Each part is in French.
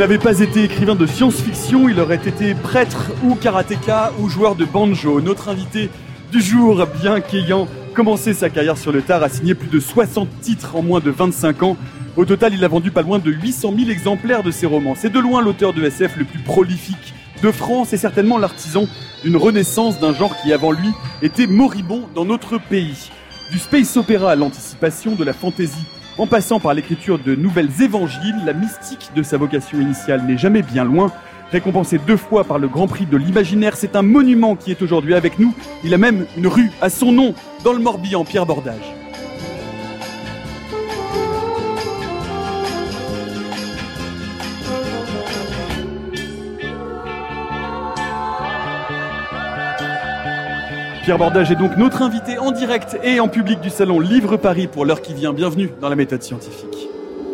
n'avait pas été écrivain de science-fiction, il aurait été prêtre ou karatéka ou joueur de banjo. Notre invité du jour, bien qu'ayant commencé sa carrière sur le tard, a signé plus de 60 titres en moins de 25 ans. Au total, il a vendu pas loin de 800 000 exemplaires de ses romans. C'est de loin l'auteur de SF le plus prolifique de France et certainement l'artisan d'une renaissance d'un genre qui, avant lui, était moribond dans notre pays. Du space opéra à l'anticipation, de la fantaisie, en passant par l'écriture de nouvelles évangiles, la mystique de sa vocation initiale n'est jamais bien loin. Récompensé 2 fois par le Grand Prix de l'Imaginaire, c'est un monument qui est aujourd'hui avec nous. Il a même une rue à son nom dans le Morbihan, Pierre Bordage. Pierre Bordage est donc notre invité en direct et en public du salon Livre Paris pour l'heure qui vient. Bienvenue dans la méthode scientifique.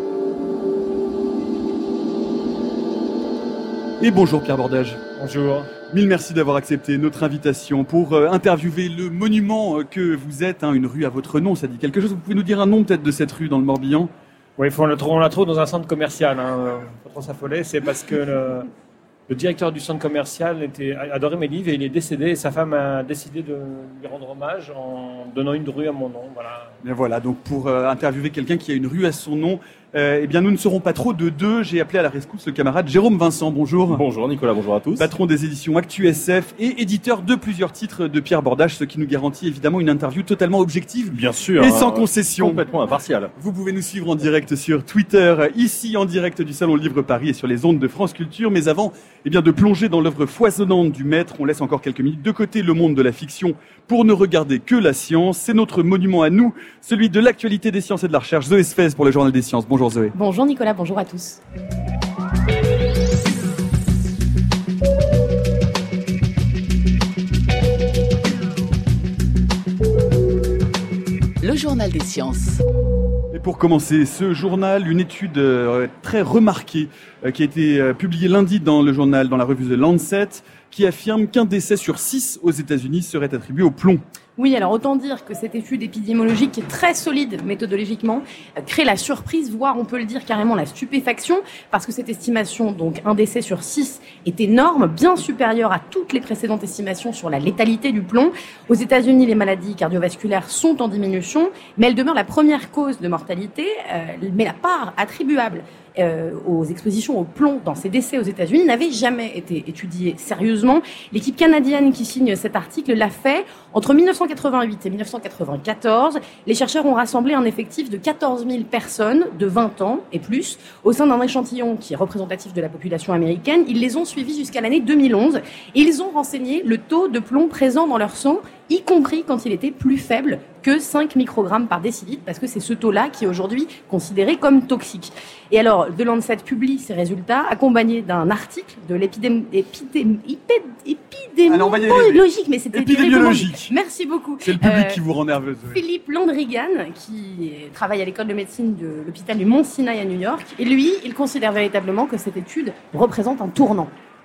Et bonjour Pierre Bordage. Bonjour. Mille merci d'avoir accepté notre invitation pour interviewer le monument que vous êtes, une rue à votre nom, ça dit quelque chose. Vous pouvez nous dire un nom peut-être de cette rue dans le Morbihan ? Oui, on la trouve dans un centre commercial, faut trop s'affoler, c'est parce que le directeur du centre commercial adorait mes livres et il est décédé et sa femme a décidé de lui rendre hommage en donnant une rue à mon nom. Voilà, donc pour interviewer quelqu'un qui a une rue à son nom, nous ne serons pas trop de deux. J'ai appelé à la rescousse le camarade Jérôme Vincent. Bonjour. Bonjour Nicolas, bonjour à tous. Patron des éditions Actu SF et éditeur de plusieurs titres de Pierre Bordage, ce qui nous garantit évidemment une interview totalement objective. Bien sûr. Et sans concession. Complètement impartial. Vous pouvez nous suivre en direct sur Twitter, ici en direct du Salon Livre Paris et sur les ondes de France Culture. Mais avant de plonger dans l'œuvre foisonnante du maître, on laisse encore quelques minutes de côté le monde de la fiction pour ne regarder que la science. C'est notre monument à nous, celui de l'actualité des sciences et de la recherche. Zoé Sfez pour le Journal des Sciences. Bonjour Zoé. Bonjour Nicolas, bonjour à tous. Le Journal des Sciences. Et pour commencer ce journal, une étude très remarquée qui a été publiée lundi dans le journal, dans la revue The Lancet, qui affirme qu'un décès sur 6 aux États-Unis serait attribué au plomb. Oui, alors autant dire que cette étude épidémiologique qui est très solide méthodologiquement crée la surprise, voire on peut le dire carrément la stupéfaction, parce que cette estimation, donc un décès sur 6, est énorme, bien supérieure à toutes les précédentes estimations sur la létalité du plomb. Aux États-Unis, les maladies cardiovasculaires sont en diminution, mais elles demeurent la première cause de mortalité, mais la part attribuable aux expositions au plomb dans ces décès aux États-Unis n'avait jamais été étudiée sérieusement. L'équipe canadienne qui signe cet article l'a fait entre 1988 et 1994. Les chercheurs ont rassemblé un effectif de 14 000 personnes de 20 ans et plus au sein d'un échantillon qui est représentatif de la population américaine. Ils les ont suivis jusqu'à l'année 2011 et ils ont renseigné le taux de plomb présent dans leur sang, y compris quand il était plus faible que 5 microgrammes par décilitre, parce que c'est ce taux-là qui est aujourd'hui considéré comme toxique. Et alors, The Lancet publie ces résultats, accompagnés d'un article de épidémiologique, mais c'était épidémiologique. Merci beaucoup. C'est le public qui vous rend nerveuse. Philippe Landrigan, qui travaille à l'école de médecine de l'hôpital du Mont Sinai à New York, et lui, il considère véritablement que cette étude représente un tournant.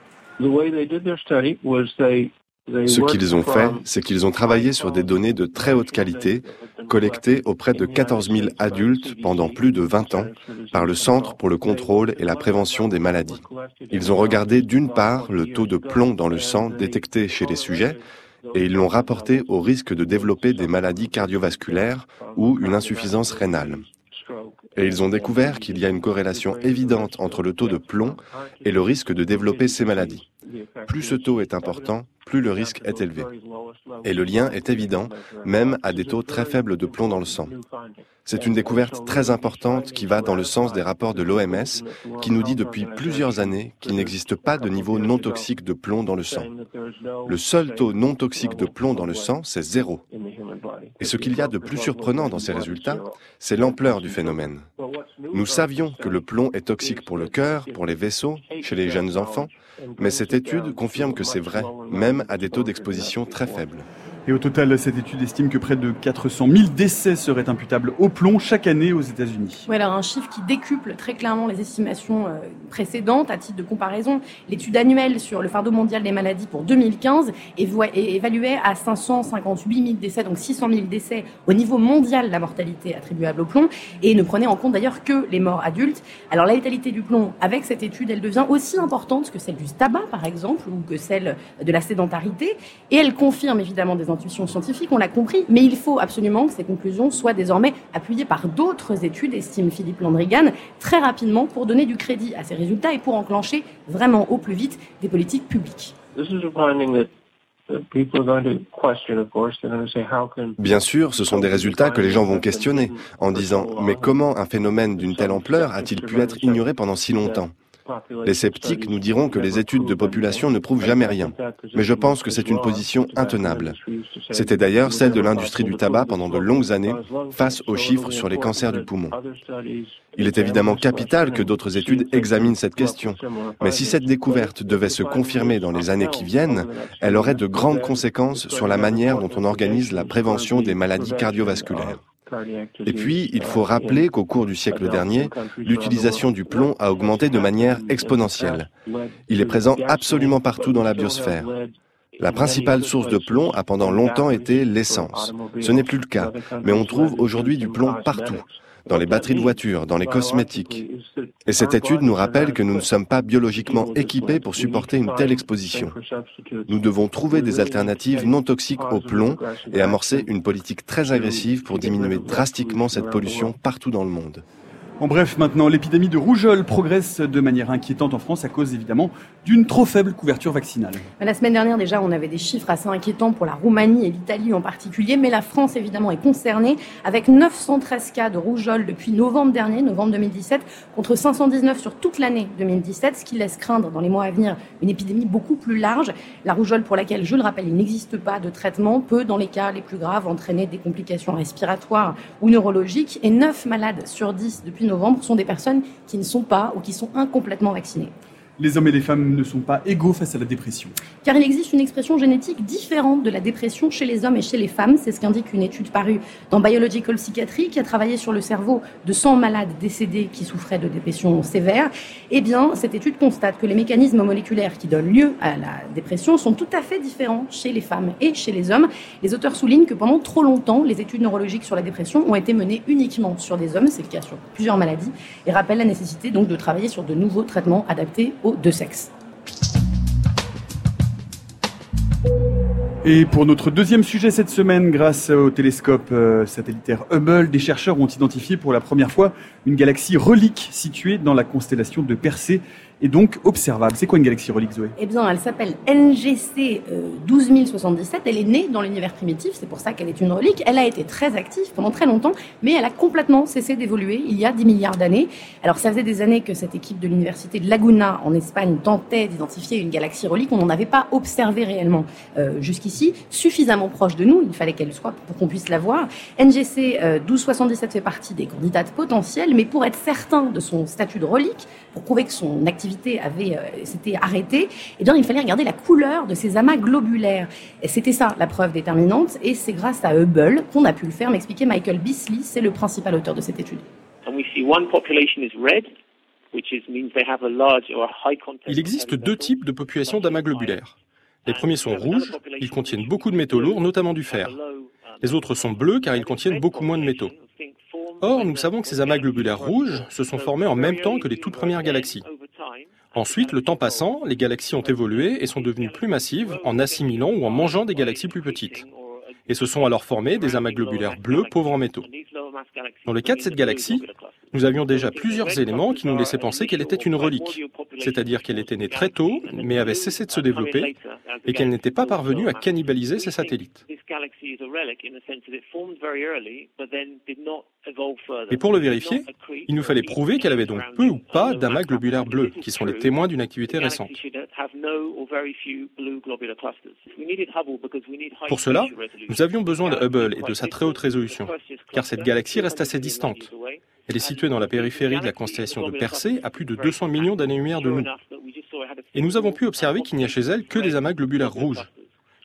Ce qu'ils ont fait, c'est qu'ils ont travaillé sur des données de très haute qualité, collectées auprès de 14 000 adultes pendant plus de 20 ans par le Centre pour le contrôle et la prévention des maladies. Ils ont regardé d'une part le taux de plomb dans le sang détecté chez les sujets, et ils l'ont rapporté au risque de développer des maladies cardiovasculaires ou une insuffisance rénale. Et ils ont découvert qu'il y a une corrélation évidente entre le taux de plomb et le risque de développer ces maladies. Plus ce taux est important, plus le risque est élevé. Et le lien est évident, même à des taux très faibles de plomb dans le sang. C'est une découverte très importante qui va dans le sens des rapports de l'OMS, qui nous dit depuis plusieurs années qu'il n'existe pas de niveau non toxique de plomb dans le sang. Le seul taux non toxique de plomb dans le sang, c'est 0. Et ce qu'il y a de plus surprenant dans ces résultats, c'est l'ampleur du phénomène. Nous savions que le plomb est toxique pour le cœur, pour les vaisseaux, chez les jeunes enfants, mais cette étude confirme que c'est vrai, même à des taux d'exposition très faibles. Et au total, cette étude estime que près de 400 000 décès seraient imputables au plomb chaque année aux États-Unis. Oui, alors un chiffre qui décuple très clairement les estimations précédentes. À titre de comparaison, l'étude annuelle sur le fardeau mondial des maladies pour 2015 évaluait à 558 000 décès, donc 600 000 décès au niveau mondial de la mortalité attribuable au plomb, et ne prenait en compte d'ailleurs que les morts adultes. Alors la létalité du plomb, avec cette étude, elle devient aussi importante que celle du tabac, par exemple, ou que celle de la sédentarité, et elle confirme évidemment des intuitions scientifiques, on l'a compris, mais il faut absolument que ces conclusions soient désormais appuyées par d'autres études, estime Philippe Landrigan, très rapidement pour donner du crédit à ces résultats et pour enclencher vraiment au plus vite des politiques publiques. Bien sûr, ce sont des résultats que les gens vont questionner en disant « Mais comment un phénomène d'une telle ampleur a-t-il pu être ignoré pendant si longtemps ?» Les sceptiques nous diront que les études de population ne prouvent jamais rien. Mais je pense que c'est une position intenable. C'était d'ailleurs celle de l'industrie du tabac pendant de longues années face aux chiffres sur les cancers du poumon. Il est évidemment capital que d'autres études examinent cette question. Mais si cette découverte devait se confirmer dans les années qui viennent, elle aurait de grandes conséquences sur la manière dont on organise la prévention des maladies cardiovasculaires. Et puis, il faut rappeler qu'au cours du siècle dernier, l'utilisation du plomb a augmenté de manière exponentielle. Il est présent absolument partout dans la biosphère. La principale source de plomb a pendant longtemps été l'essence. Ce n'est plus le cas, mais on trouve aujourd'hui du plomb partout, dans les batteries de voitures, dans les cosmétiques. Et cette étude nous rappelle que nous ne sommes pas biologiquement équipés pour supporter une telle exposition. Nous devons trouver des alternatives non toxiques au plomb et amorcer une politique très agressive pour diminuer drastiquement cette pollution partout dans le monde. En bref, maintenant, l'épidémie de rougeole progresse de manière inquiétante en France à cause évidemment d'une trop faible couverture vaccinale. La semaine dernière déjà, on avait des chiffres assez inquiétants pour la Roumanie et l'Italie en particulier, mais la France évidemment est concernée avec 913 cas de rougeole depuis novembre dernier, novembre 2017, contre 519 sur toute l'année 2017, ce qui laisse craindre dans les mois à venir une épidémie beaucoup plus large. La rougeole pour laquelle, je le rappelle, il n'existe pas de traitement, peut dans les cas les plus graves entraîner des complications respiratoires ou neurologiques, et 9 malades sur 10 depuis novembre sont des personnes qui ne sont pas ou qui sont incomplètement vaccinées. Les hommes et les femmes ne sont pas égaux face à la dépression. Car il existe une expression génétique différente de la dépression chez les hommes et chez les femmes. C'est ce qu'indique une étude parue dans Biological Psychiatry qui a travaillé sur le cerveau de 100 malades décédés qui souffraient de dépression sévère. Eh bien, cette étude constate que les mécanismes moléculaires qui donnent lieu à la dépression sont tout à fait différents chez les femmes et chez les hommes. Les auteurs soulignent que pendant trop longtemps, les études neurologiques sur la dépression ont été menées uniquement sur des hommes, c'est le cas sur plusieurs maladies, et rappellent la nécessité donc de travailler sur de nouveaux traitements adaptés aux deux sexes. Et pour notre deuxième sujet cette semaine, grâce au télescope satellitaire Hubble, des chercheurs ont identifié pour la première fois une galaxie relique située dans la constellation de Persée et donc observable. C'est quoi une galaxie relique, Zoé ? Eh bien, elle s'appelle NGC 12077. Elle est née dans l'univers primitif, c'est pour ça qu'elle est une relique. Elle a été très active pendant très longtemps, mais elle a complètement cessé d'évoluer il y a 10 milliards d'années. Alors, ça faisait des années que cette équipe de l'université de Laguna, en Espagne, tentait d'identifier une galaxie relique. On n'en avait pas observé réellement jusqu'ici, suffisamment proche de nous. Il fallait qu'elle soit pour qu'on puisse la voir. NGC 1277 fait partie des candidates potentielles, mais pour être certain de son statut de relique, pour prouver que son activité s'était arrêtée, eh bien, il fallait regarder la couleur de ces amas globulaires. Et c'était ça la preuve déterminante, et c'est grâce à Hubble qu'on a pu le faire, m'expliquait Michael Beasley, c'est le principal auteur de cette étude. Il existe deux types de populations d'amas globulaires. Les premiers sont rouges, ils contiennent beaucoup de métaux lourds, notamment du fer. Les autres sont bleus car ils contiennent beaucoup moins de métaux. Or, nous savons que ces amas globulaires rouges se sont formés en même temps que les toutes premières galaxies. Ensuite, le temps passant, les galaxies ont évolué et sont devenues plus massives en assimilant ou en mangeant des galaxies plus petites. Et se sont alors formés des amas globulaires bleus pauvres en métaux. Dans le cas de cette galaxie, nous avions déjà plusieurs éléments qui nous laissaient penser qu'elle était une relique, c'est-à-dire qu'elle était née très tôt, mais avait cessé de se développer, et qu'elle n'était pas parvenue à cannibaliser ses satellites. Et pour le vérifier, il nous fallait prouver qu'elle avait donc peu ou pas d'amas globulaires bleus, qui sont les témoins d'une activité récente. Pour cela, nous avions besoin de Hubble et de sa très haute résolution, car cette galaxie reste assez distante. Elle est située dans la périphérie de la constellation de Persée, à plus de 200 millions d'années-lumière de nous. Et nous avons pu observer qu'il n'y a chez elle que des amas globulaires rouges.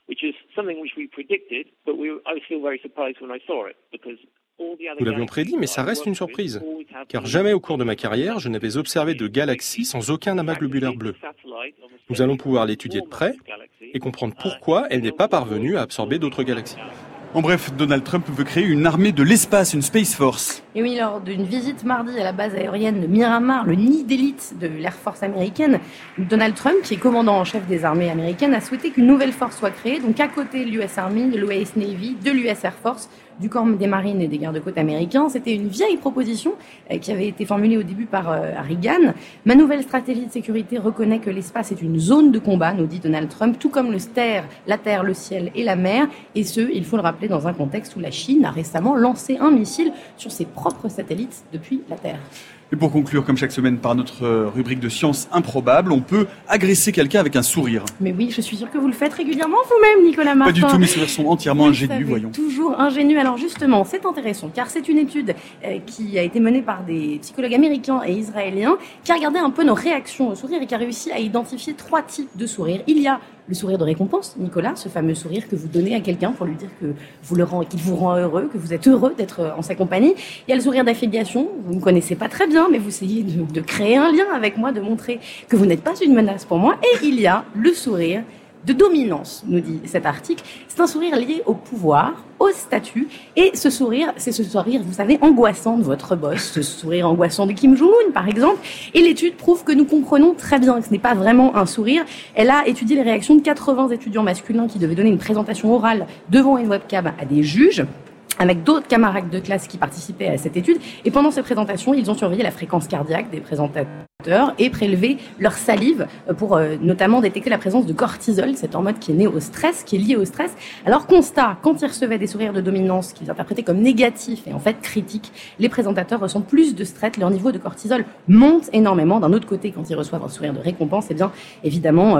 Nous l'avions prédit, mais ça reste une surprise, car jamais au cours de ma carrière, je n'avais observé de galaxie sans aucun amas globulaire bleu. Nous allons pouvoir l'étudier de près et comprendre pourquoi elle n'est pas parvenue à absorber d'autres galaxies. En bref, Donald Trump veut créer une armée de l'espace, une Space Force. Et oui, lors d'une visite mardi à la base aérienne de Miramar, le nid d'élite de l'Air Force américaine, Donald Trump, qui est commandant en chef des armées américaines, a souhaité qu'une nouvelle force soit créée, donc à côté de l'US Army, de l'US Navy, de l'US Air Force, du corps des marines et des gardes-côtes américains. C'était une vieille proposition qui avait été formulée au début par Reagan. Ma nouvelle stratégie de sécurité reconnaît que l'espace est une zone de combat, nous dit Donald Trump, tout comme la terre, le ciel et la mer. Et ce, il faut le rappeler, dans un contexte où la Chine a récemment lancé un missile sur ses propres satellites depuis la Terre. Et pour conclure, comme chaque semaine, par notre rubrique de sciences improbables, on peut agresser quelqu'un avec un sourire. Mais oui, je suis sûre que vous le faites régulièrement vous-même, Nicolas Martin. Pas du tout, mes sourires sont entièrement ingénus, voyons. Toujours ingénus. Alors justement, c'est intéressant, car c'est une étude qui a été menée par des psychologues américains et israéliens, qui a regardé un peu nos réactions au sourire et qui a réussi à identifier 3 types de sourires. Il y a le sourire de récompense, Nicolas, ce fameux sourire que vous donnez à quelqu'un pour lui dire que qu'il vous rend heureux, que vous êtes heureux d'être en sa compagnie. Il y a le sourire d'affiliation, vous ne connaissez pas très bien, mais vous essayez de créer un lien avec moi, de montrer que vous n'êtes pas une menace pour moi. Et il y a le sourire de dominance, nous dit cet article. C'est un sourire lié au pouvoir, au statut. Et ce sourire, c'est ce sourire, vous savez, angoissant de votre boss, ce sourire angoissant de Kim Jong-un, par exemple. Et l'étude prouve que nous comprenons très bien que ce n'est pas vraiment un sourire. Elle a étudié les réactions de 80 étudiants masculins qui devaient donner une présentation orale devant une webcam à des juges, avec d'autres camarades de classe qui participaient à cette étude. Et pendant ces présentations, ils ont surveillé la fréquence cardiaque des présentateurs et prélevé leur salive pour notamment détecter la présence de cortisol, cette hormone qui est liée au stress. Alors constat, quand ils recevaient des sourires de dominance qu'ils interprétaient comme négatifs et en fait critiques, les présentateurs ressentent plus de stress, leur niveau de cortisol monte énormément. D'un autre côté, quand ils reçoivent un sourire de récompense, eh bien évidemment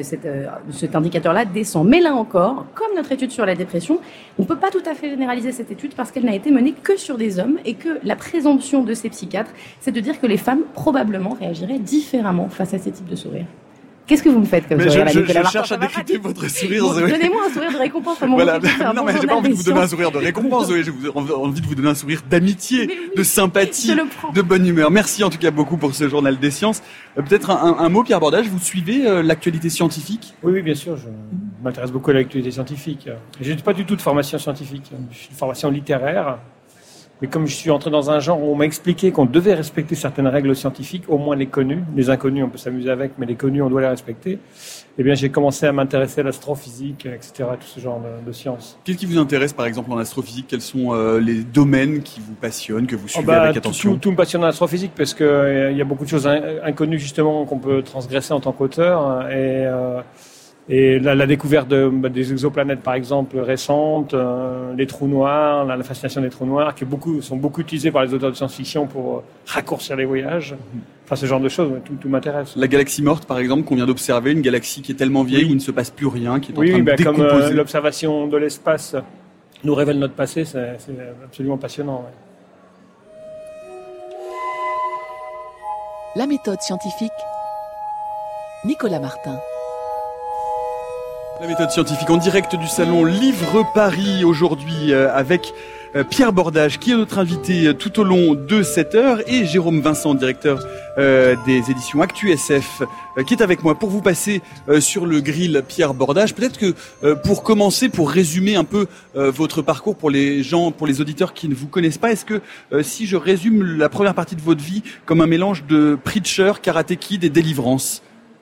cet indicateur-là descend. Mais là encore, comme notre étude sur la dépression, on ne peut pas tout à fait généraliser cette étude parce qu'elle n'a été menée que sur des hommes et que la présomption de ces psychiatres, c'est de dire que les femmes probablement réagiraient différemment face à ces types de sourires. Qu'est-ce que vous me faites comme sourire, je cherche à décrypter votre sourire. Donnez-moi un sourire de récompense à mon voilà. Non, mais j'ai pas envie de vous donner un sourire de récompense, Zoé. J'ai envie de vous donner un sourire d'amitié, de sympathie, de bonne humeur. Merci en tout cas beaucoup pour ce journal des sciences. Peut-être un mot, Pierre Bordage, vous suivez l'actualité scientifique ? Oui, bien sûr. Je m'intéresse beaucoup à l'actualité scientifique. Je n'ai pas du tout de formation scientifique. Je suis de formation littéraire. Mais comme je suis entré dans un genre où on m'a expliqué qu'on devait respecter certaines règles scientifiques, au moins les connues, les inconnues on peut s'amuser avec, mais les connues on doit les respecter, eh bien j'ai commencé à m'intéresser à l'astrophysique, etc., tout ce genre de sciences. Qu'est-ce qui vous intéresse par exemple en astrophysique ? Quels sont les domaines qui vous passionnent, que vous suivez avec attention ? Tout me passionne en astrophysique parce que il y a beaucoup de choses inconnues justement qu'on peut transgresser en tant qu'auteur et la découverte des exoplanètes, par exemple, récentes, les trous noirs, la fascination des trous noirs, qui sont beaucoup utilisés par les auteurs de science-fiction pour raccourcir les voyages. Enfin, ce genre de choses, tout m'intéresse. La galaxie morte, par exemple, qu'on vient d'observer, une galaxie qui est tellement vieille où il ne se passe plus rien, qui est en train de décomposer. Comme l'observation de l'espace nous révèle notre passé, c'est absolument passionnant. Ouais. La méthode scientifique, Nicolas Martin. La méthode scientifique en direct du salon Livre Paris aujourd'hui avec Pierre Bordage qui est notre invité tout au long de cette heure et Jérôme Vincent, directeur des éditions Actu SF qui est avec moi pour vous passer sur le grill Pierre Bordage. Peut-être que pour commencer, pour résumer un peu votre parcours pour les auditeurs qui ne vous connaissent pas, est-ce que si je résume la première partie de votre vie comme un mélange de Preacher, Karate Kid et Délivrance?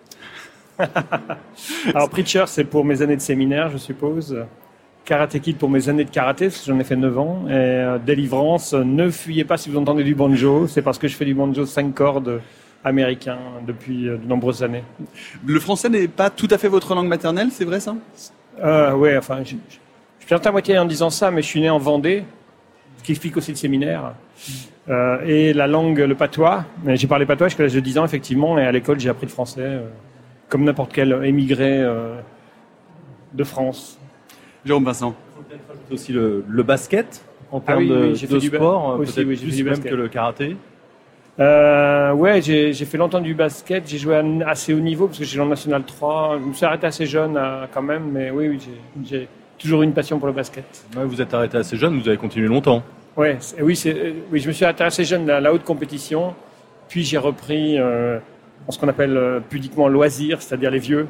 Alors Preacher, c'est pour mes années de séminaire, je suppose. Karate Kid pour mes années de karaté, parce que j'en ai fait 9 ans. Et Délivrance, ne fuyez pas si vous entendez du banjo. C'est parce que je fais du banjo 5 cordes américain depuis de nombreuses années. Le français n'est pas tout à fait votre langue maternelle, c'est vrai ça ? Oui, enfin, je plante à moitié en disant ça, mais je suis né en Vendée, ce qui explique aussi le séminaire. Et la langue, le patois. Mais j'ai parlé patois jusqu'à l'âge de 10 ans, effectivement, et à l'école, j'ai appris le français. Comme n'importe quel émigré de France. Jérôme Vincent. Il faut peut-être rajouter aussi le basket en termes de sport, aussi, peut-être j'ai plus même que le karaté. Ouais, j'ai fait longtemps du basket. J'ai joué à assez haut niveau parce que j'ai joué en National 3. Je me suis arrêté assez jeune quand même, mais oui, toujours eu une passion pour le basket. Ouais, vous êtes arrêté assez jeune, vous avez continué longtemps. Oui, je me suis arrêté assez jeune à la haute compétition, puis j'ai repris ce qu'on appelle pudiquement loisir, c'est-à-dire les vieux.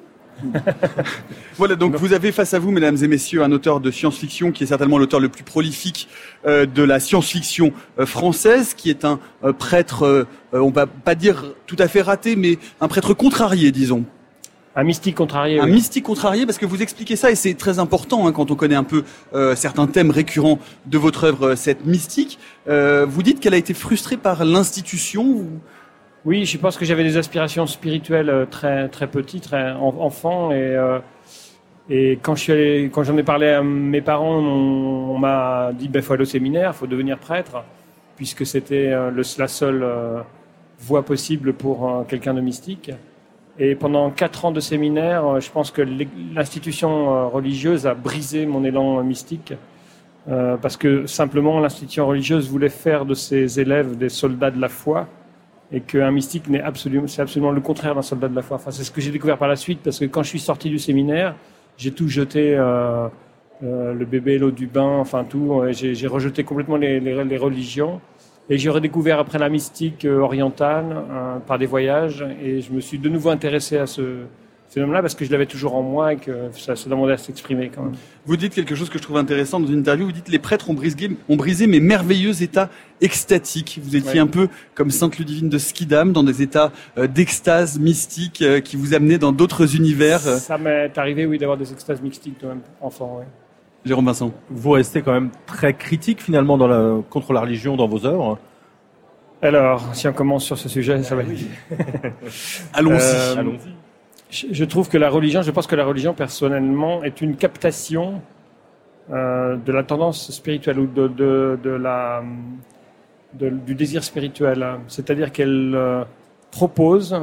Voilà, donc vous avez face à vous, mesdames et messieurs, un auteur de science-fiction qui est certainement l'auteur le plus prolifique de la science-fiction française, qui est un prêtre, on va pas dire tout à fait raté, mais un prêtre contrarié, disons. Un mystique contrarié. Un mystique contrarié, parce que vous expliquez ça, et c'est très important quand on connaît un peu certains thèmes récurrents de votre œuvre, cette mystique. Vous dites qu'elle a été frustrée par l'institution. Oui, je pense que j'avais des aspirations spirituelles très très petites, très enfant, et quand j'en ai parlé à mes parents, on m'a dit faut aller au séminaire, faut devenir prêtre, puisque c'était la seule voie possible pour quelqu'un de mystique. Et pendant 4 ans de séminaire, je pense que l'institution religieuse a brisé mon élan mystique, parce que simplement l'institution religieuse voulait faire de ses élèves des soldats de la foi. Et qu'un mystique c'est absolument le contraire d'un soldat de la foi. Enfin, c'est ce que j'ai découvert par la suite, parce que quand je suis sorti du séminaire, j'ai tout jeté, le bébé, l'eau du bain, enfin tout. J'ai rejeté complètement les religions. Et j'ai redécouvert après la mystique orientale par des voyages. Et je me suis de nouveau intéressé à ce phénomène-là, parce que je l'avais toujours en moi et que ça demandait à s'exprimer quand même. Vous dites quelque chose que je trouve intéressant dans une interview. Vous dites les prêtres ont brisé mes merveilleux états extatiques. Vous étiez un peu comme Sainte Ludivine de Schiedam, dans des états d'extase mystique qui vous amenaient dans d'autres univers. Ça m'est arrivé, oui, d'avoir des extases mystiques quand même, enfant, oui. Jérôme Vincent. Vous restez quand même très critique finalement contre la religion dans vos œuvres. Alors, si on commence sur ce sujet, ça va être... Allons-y. Je pense que la religion, personnellement, est une captation de la tendance spirituelle ou du désir spirituel. C'est-à-dire qu'elle propose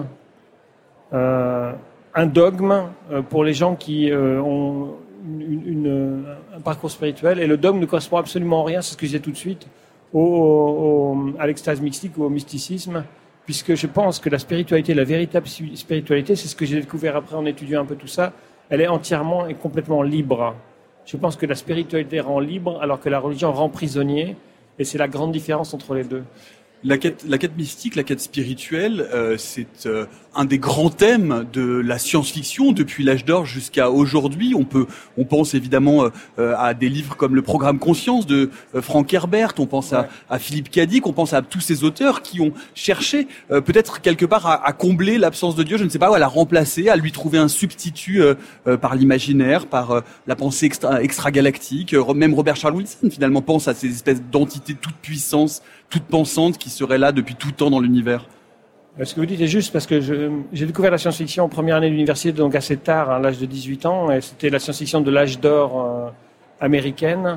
un dogme pour les gens qui ont un parcours spirituel, et le dogme ne correspond absolument à rien, c'est ce que je disais tout de suite, à l'extase mystique ou au mysticisme. Puisque je pense que la spiritualité, la véritable spiritualité, c'est ce que j'ai découvert après en étudiant un peu tout ça, elle est entièrement et complètement libre. Je pense que la spiritualité rend libre alors que la religion rend prisonnier, et c'est la grande différence entre les deux. La quête mystique, la quête spirituelle, c'est un des grands thèmes de la science-fiction depuis l'âge d'or jusqu'à aujourd'hui. On pense évidemment à des livres comme Le Programme Conscience de Frank Herbert, on pense à Philippe K. Dick, on pense à tous ces auteurs qui ont cherché peut-être quelque part à combler l'absence de Dieu, je ne sais pas, ou à la remplacer, à lui trouver un substitut par l'imaginaire, par la pensée extragalactique. Même Robert Charles Wilson finalement pense à ces espèces d'entités toute puissance, toute pensante qui seraient là depuis tout temps dans l'univers. Ce que vous dites est juste, parce que j'ai découvert la science-fiction en première année d'université, donc assez tard, à l'âge de 18 ans, et c'était la science-fiction de l'âge d'or américaine,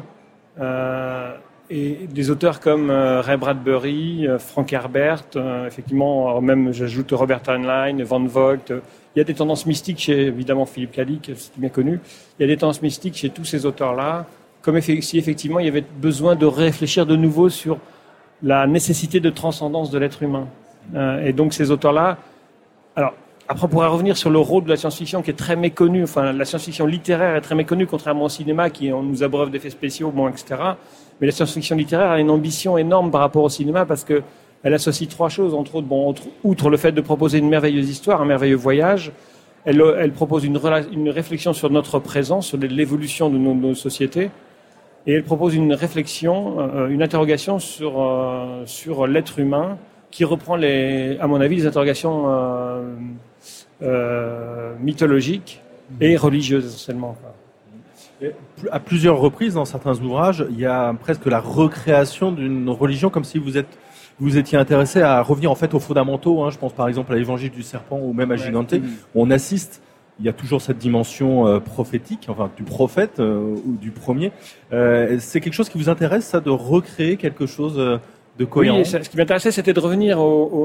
et des auteurs comme Ray Bradbury, Frank Herbert, effectivement, même j'ajoute Robert Heinlein, Van Vogt. Il y a des tendances mystiques chez, évidemment, Philippe K. Dick, c'est bien connu. Il y a des tendances mystiques chez tous ces auteurs-là, comme si effectivement il y avait besoin de réfléchir de nouveau sur la nécessité de transcendance de l'être humain. Et donc ces auteurs-là... Alors, après on pourra revenir sur le rôle de la science-fiction qui est très méconnu. Enfin, la science-fiction littéraire est très méconnue, contrairement au cinéma qui on nous abreuve d'effets spéciaux, etc. Mais la science-fiction littéraire a une ambition énorme par rapport au cinéma, parce que elle associe 3 choses, entre autres. Outre le fait de proposer une merveilleuse histoire, un merveilleux voyage, elle propose une réflexion sur notre présent, sur l'évolution de nos sociétés. Et elle propose une réflexion, une interrogation sur l'être humain, qui reprend, à mon avis, les interrogations mythologiques et religieuses essentiellement. À plusieurs reprises, dans certains ouvrages, il y a presque la recréation d'une religion, comme si vous étiez intéressé à revenir en fait aux fondamentaux. Je pense par exemple à l'Évangile du serpent ou même à Gigante, où on assiste. Il y a toujours cette dimension prophétique, enfin du prophète ou du premier. C'est quelque chose qui vous intéresse, ça, de recréer quelque chose de cohérent? Oui, ce qui m'intéressait, c'était de revenir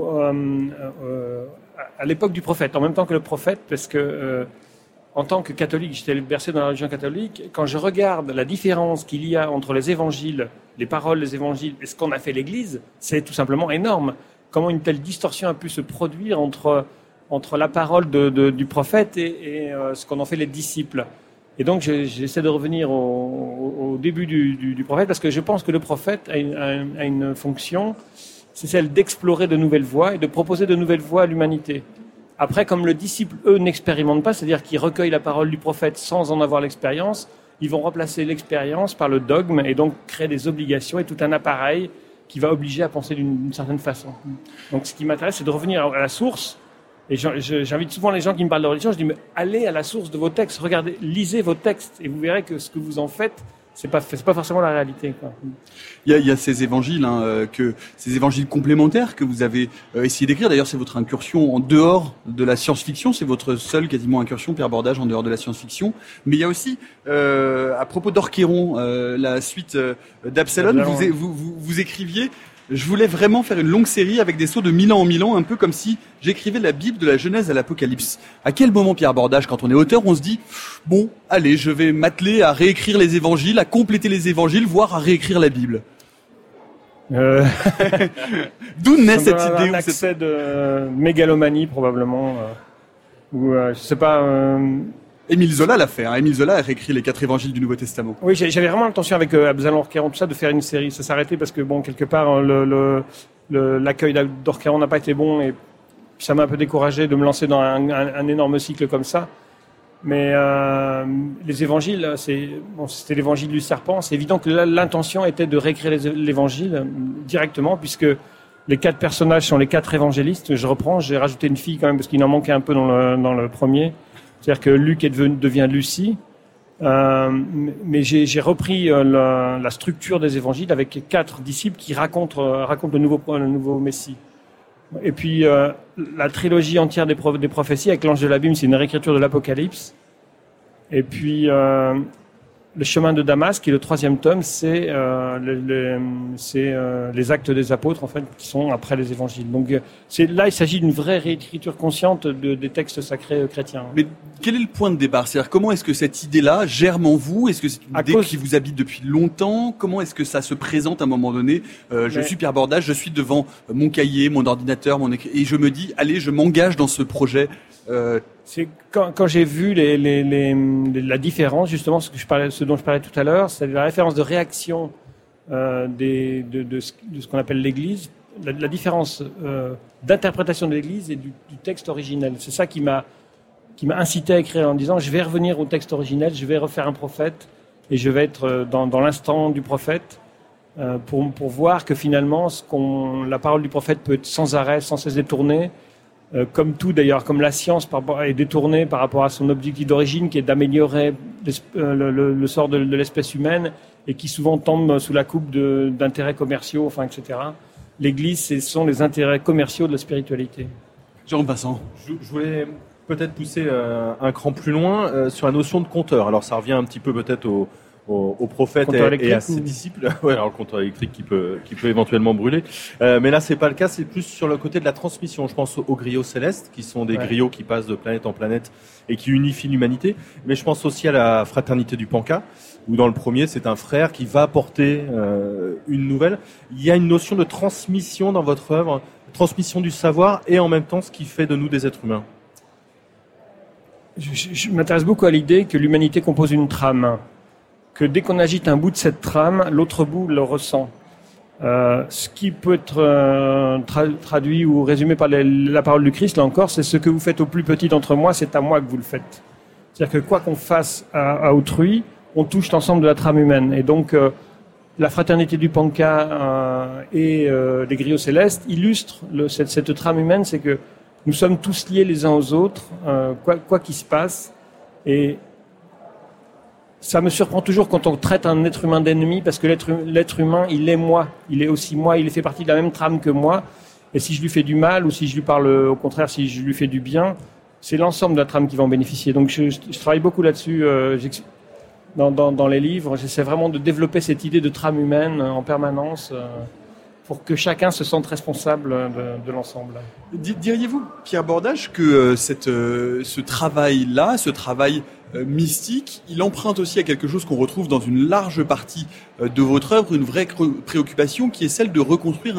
à l'époque du prophète, en même temps que le prophète, parce que en tant que catholique, j'étais bercé dans la religion catholique. Quand je regarde la différence qu'il y a entre les évangiles, les paroles des évangiles, et ce qu'on a fait l'Église, c'est tout simplement énorme. Comment une telle distorsion a pu se produire entre la parole du prophète et ce qu'en ont fait les disciples. Et donc, j'essaie de revenir au début du prophète, parce que je pense que le prophète a une fonction, c'est celle d'explorer de nouvelles voies et de proposer de nouvelles voies à l'humanité. Après, comme le disciple, eux, n'expérimentent pas, c'est-à-dire qu'ils recueillent la parole du prophète sans en avoir l'expérience, ils vont remplacer l'expérience par le dogme et donc créer des obligations et tout un appareil qui va obliger à penser d'une certaine façon. Donc, ce qui m'intéresse, c'est de revenir à la source. Et j'invite souvent les gens qui me parlent de religion, je dis, mais allez à la source de vos textes, regardez, lisez vos textes, et vous verrez que ce que vous en faites, c'est pas forcément la réalité, quoi. Il y a ces évangiles, ces évangiles complémentaires que vous avez essayé d'écrire. D'ailleurs, c'est votre incursion en dehors de la science-fiction. C'est votre seule quasiment incursion, Pierre Bordage, en dehors de la science-fiction. Mais il y a aussi, à propos d'Orchéron, la suite d'Absalom, vous écriviez. Je voulais vraiment faire une longue série avec des sauts de 1000 ans en 1000 ans, un peu comme si j'écrivais la Bible de la Genèse à l'Apocalypse. À quel moment, Pierre Bordage, quand on est auteur, on se dit « Bon, allez, je vais m'atteler à réécrire les évangiles, à compléter les évangiles, voire à réécrire la Bible ». D'où naît cette idée? Un accès de mégalomanie, probablement. Ou, je sais pas... Émile Zola l'a fait. Émile Zola a réécrit les 4 évangiles du Nouveau Testament. Oui, j'avais vraiment l'intention avec Absalom Orchéron, tout ça, de faire une série. Ça s'est arrêté parce que, bon, quelque part, l'accueil d'Orchéron n'a pas été bon et ça m'a un peu découragé de me lancer dans un énorme cycle comme ça. Mais les évangiles, c'était l'évangile du serpent. C'est évident que l'intention était de réécrire l'évangile directement, puisque les 4 personnages sont les 4 évangélistes. J'ai rajouté une fille quand même parce qu'il en manquait un peu dans le premier. C'est-à-dire que Luc devient Lucie, mais j'ai repris la structure des évangiles avec 4 disciples qui racontent le nouveau Messie. Et puis la trilogie entière des prophéties avec l'ange de l'abîme, c'est une réécriture de l'Apocalypse. Et puis le chemin de Damas, qui est le 3e tome, c'est les actes des apôtres en fait, qui sont après les évangiles. Donc là, il s'agit d'une vraie réécriture consciente des textes sacrés chrétiens. Mais quel est le point de départ? C'est-à-dire, comment est-ce que cette idée-là germe en vous? Est-ce que c'est une idée qui vous habite depuis longtemps? Comment est-ce que ça se présente à un moment donné? Je suis Pierre Bordage, je suis devant mon cahier, mon ordinateur, et je me dis, allez, je m'engage dans ce projet. C'est quand j'ai vu la différence, justement, ce dont je parlais tout à l'heure, c'est la référence de réaction de ce qu'on appelle l'Église, la différence d'interprétation de l'Église et du texte originel. C'est ça qui m'a incité à écrire en disant je vais revenir au texte originel, je vais refaire un prophète et je vais être dans l'instant du prophète pour voir que finalement la parole du prophète peut être sans arrêt, sans cesse détournée. Comme tout d'ailleurs, comme la science est détournée par rapport à son objectif d'origine qui est d'améliorer le sort de l'espèce humaine et qui souvent tombe sous la coupe d'intérêts commerciaux, enfin, etc. L'Église, ce sont les intérêts commerciaux de la spiritualité. Jérôme Vincent. Je voulais peut-être pousser un cran plus loin sur la notion de compteur. Alors ça revient un petit peu peut-être au prophète et à ses disciples. Ouais, alors le compteur électrique qui peut éventuellement brûler. Mais là, c'est pas le cas. C'est plus sur le côté de la transmission. Je pense aux griots célestes, qui sont des griots qui passent de planète en planète et qui unifient l'humanité. Mais je pense aussi à la fraternité du Panca, où dans le premier, c'est un frère qui va apporter une nouvelle. Il y a une notion de transmission dans votre œuvre, transmission du savoir et en même temps ce qui fait de nous des êtres humains. Je m'intéresse beaucoup à l'idée que l'humanité compose une trame. Que dès qu'on agite un bout de cette trame, l'autre bout le ressent. Ce qui peut être traduit ou résumé par la parole du Christ, là encore, c'est ce que vous faites au plus petit d'entre moi, c'est à moi que vous le faites. C'est-à-dire que quoi qu'on fasse à autrui, on touche l'ensemble de la trame humaine. Et donc, la fraternité du Panca et les griots célestes illustrent cette trame humaine, c'est que nous sommes tous liés les uns aux autres, quoi qu'il se passe. Et ça me surprend toujours quand on traite un être humain d'ennemi, parce que l'être humain, il est moi. Il est aussi moi, il fait partie de la même trame que moi. Et si je lui fais du mal, ou si je lui parle, au contraire, si je lui fais du bien, c'est l'ensemble de la trame qui va en bénéficier. Donc je travaille beaucoup là-dessus dans les livres. J'essaie vraiment de développer cette idée de trame humaine en permanence pour que chacun se sente responsable de l'ensemble. Diriez-vous, Pierre Bordage, que ce travail-là, ce travail mystique, il emprunte aussi à quelque chose qu'on retrouve dans une large partie de votre œuvre, une vraie préoccupation qui est celle de reconstruire un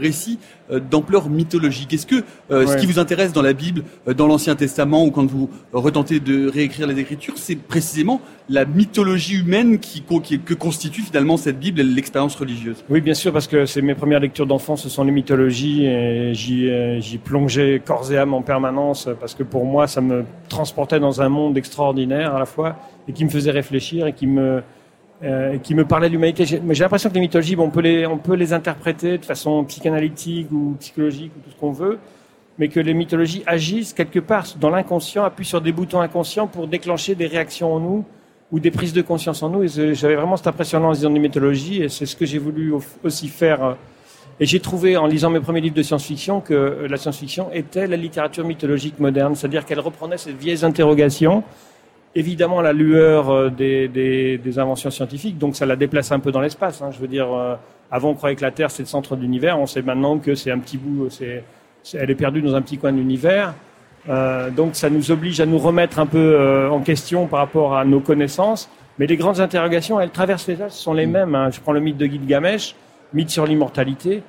récits d'ampleur mythologique. Est-ce que ce qui vous intéresse dans la Bible, dans l'Ancien Testament, ou quand vous retentez de réécrire les Écritures, c'est précisément la mythologie humaine que constitue finalement cette Bible et l'expérience religieuse? Oui, bien sûr, parce que c'est mes premières lectures d'enfance, ce sont les mythologies, et j'y plongeais corps et âme en permanence, parce que pour moi, ça me transportait dans un monde extraordinaire à la fois, et qui me faisait réfléchir, et qui me parlait de l'humanité. J'ai l'impression que les mythologies, on peut les interpréter de façon psychanalytique ou psychologique ou tout ce qu'on veut, mais que les mythologies agissent quelque part dans l'inconscient, appuient sur des boutons inconscients pour déclencher des réactions en nous ou des prises de conscience en nous. Et j'avais vraiment cette impression en lisant des mythologies, et c'est ce que j'ai voulu aussi faire. Et j'ai trouvé, en lisant mes premiers livres de science-fiction, que la science-fiction était la littérature mythologique moderne, c'est-à-dire qu'elle reprenait ces vieilles interrogations, évidemment à la lueur des inventions scientifiques, donc ça la déplace un peu dans l'espace. Je veux dire, avant on croyait que la Terre c'est le centre de l'univers, on sait maintenant que c'est un petit bout, elle est perdue dans un petit coin de l'univers. Donc ça nous oblige à nous remettre un peu en question par rapport à nos connaissances, mais les grandes interrogations, elles traversent les âges, sont les mêmes. Je prends le mythe de Gilgamesh, mythe sur l'immortalité.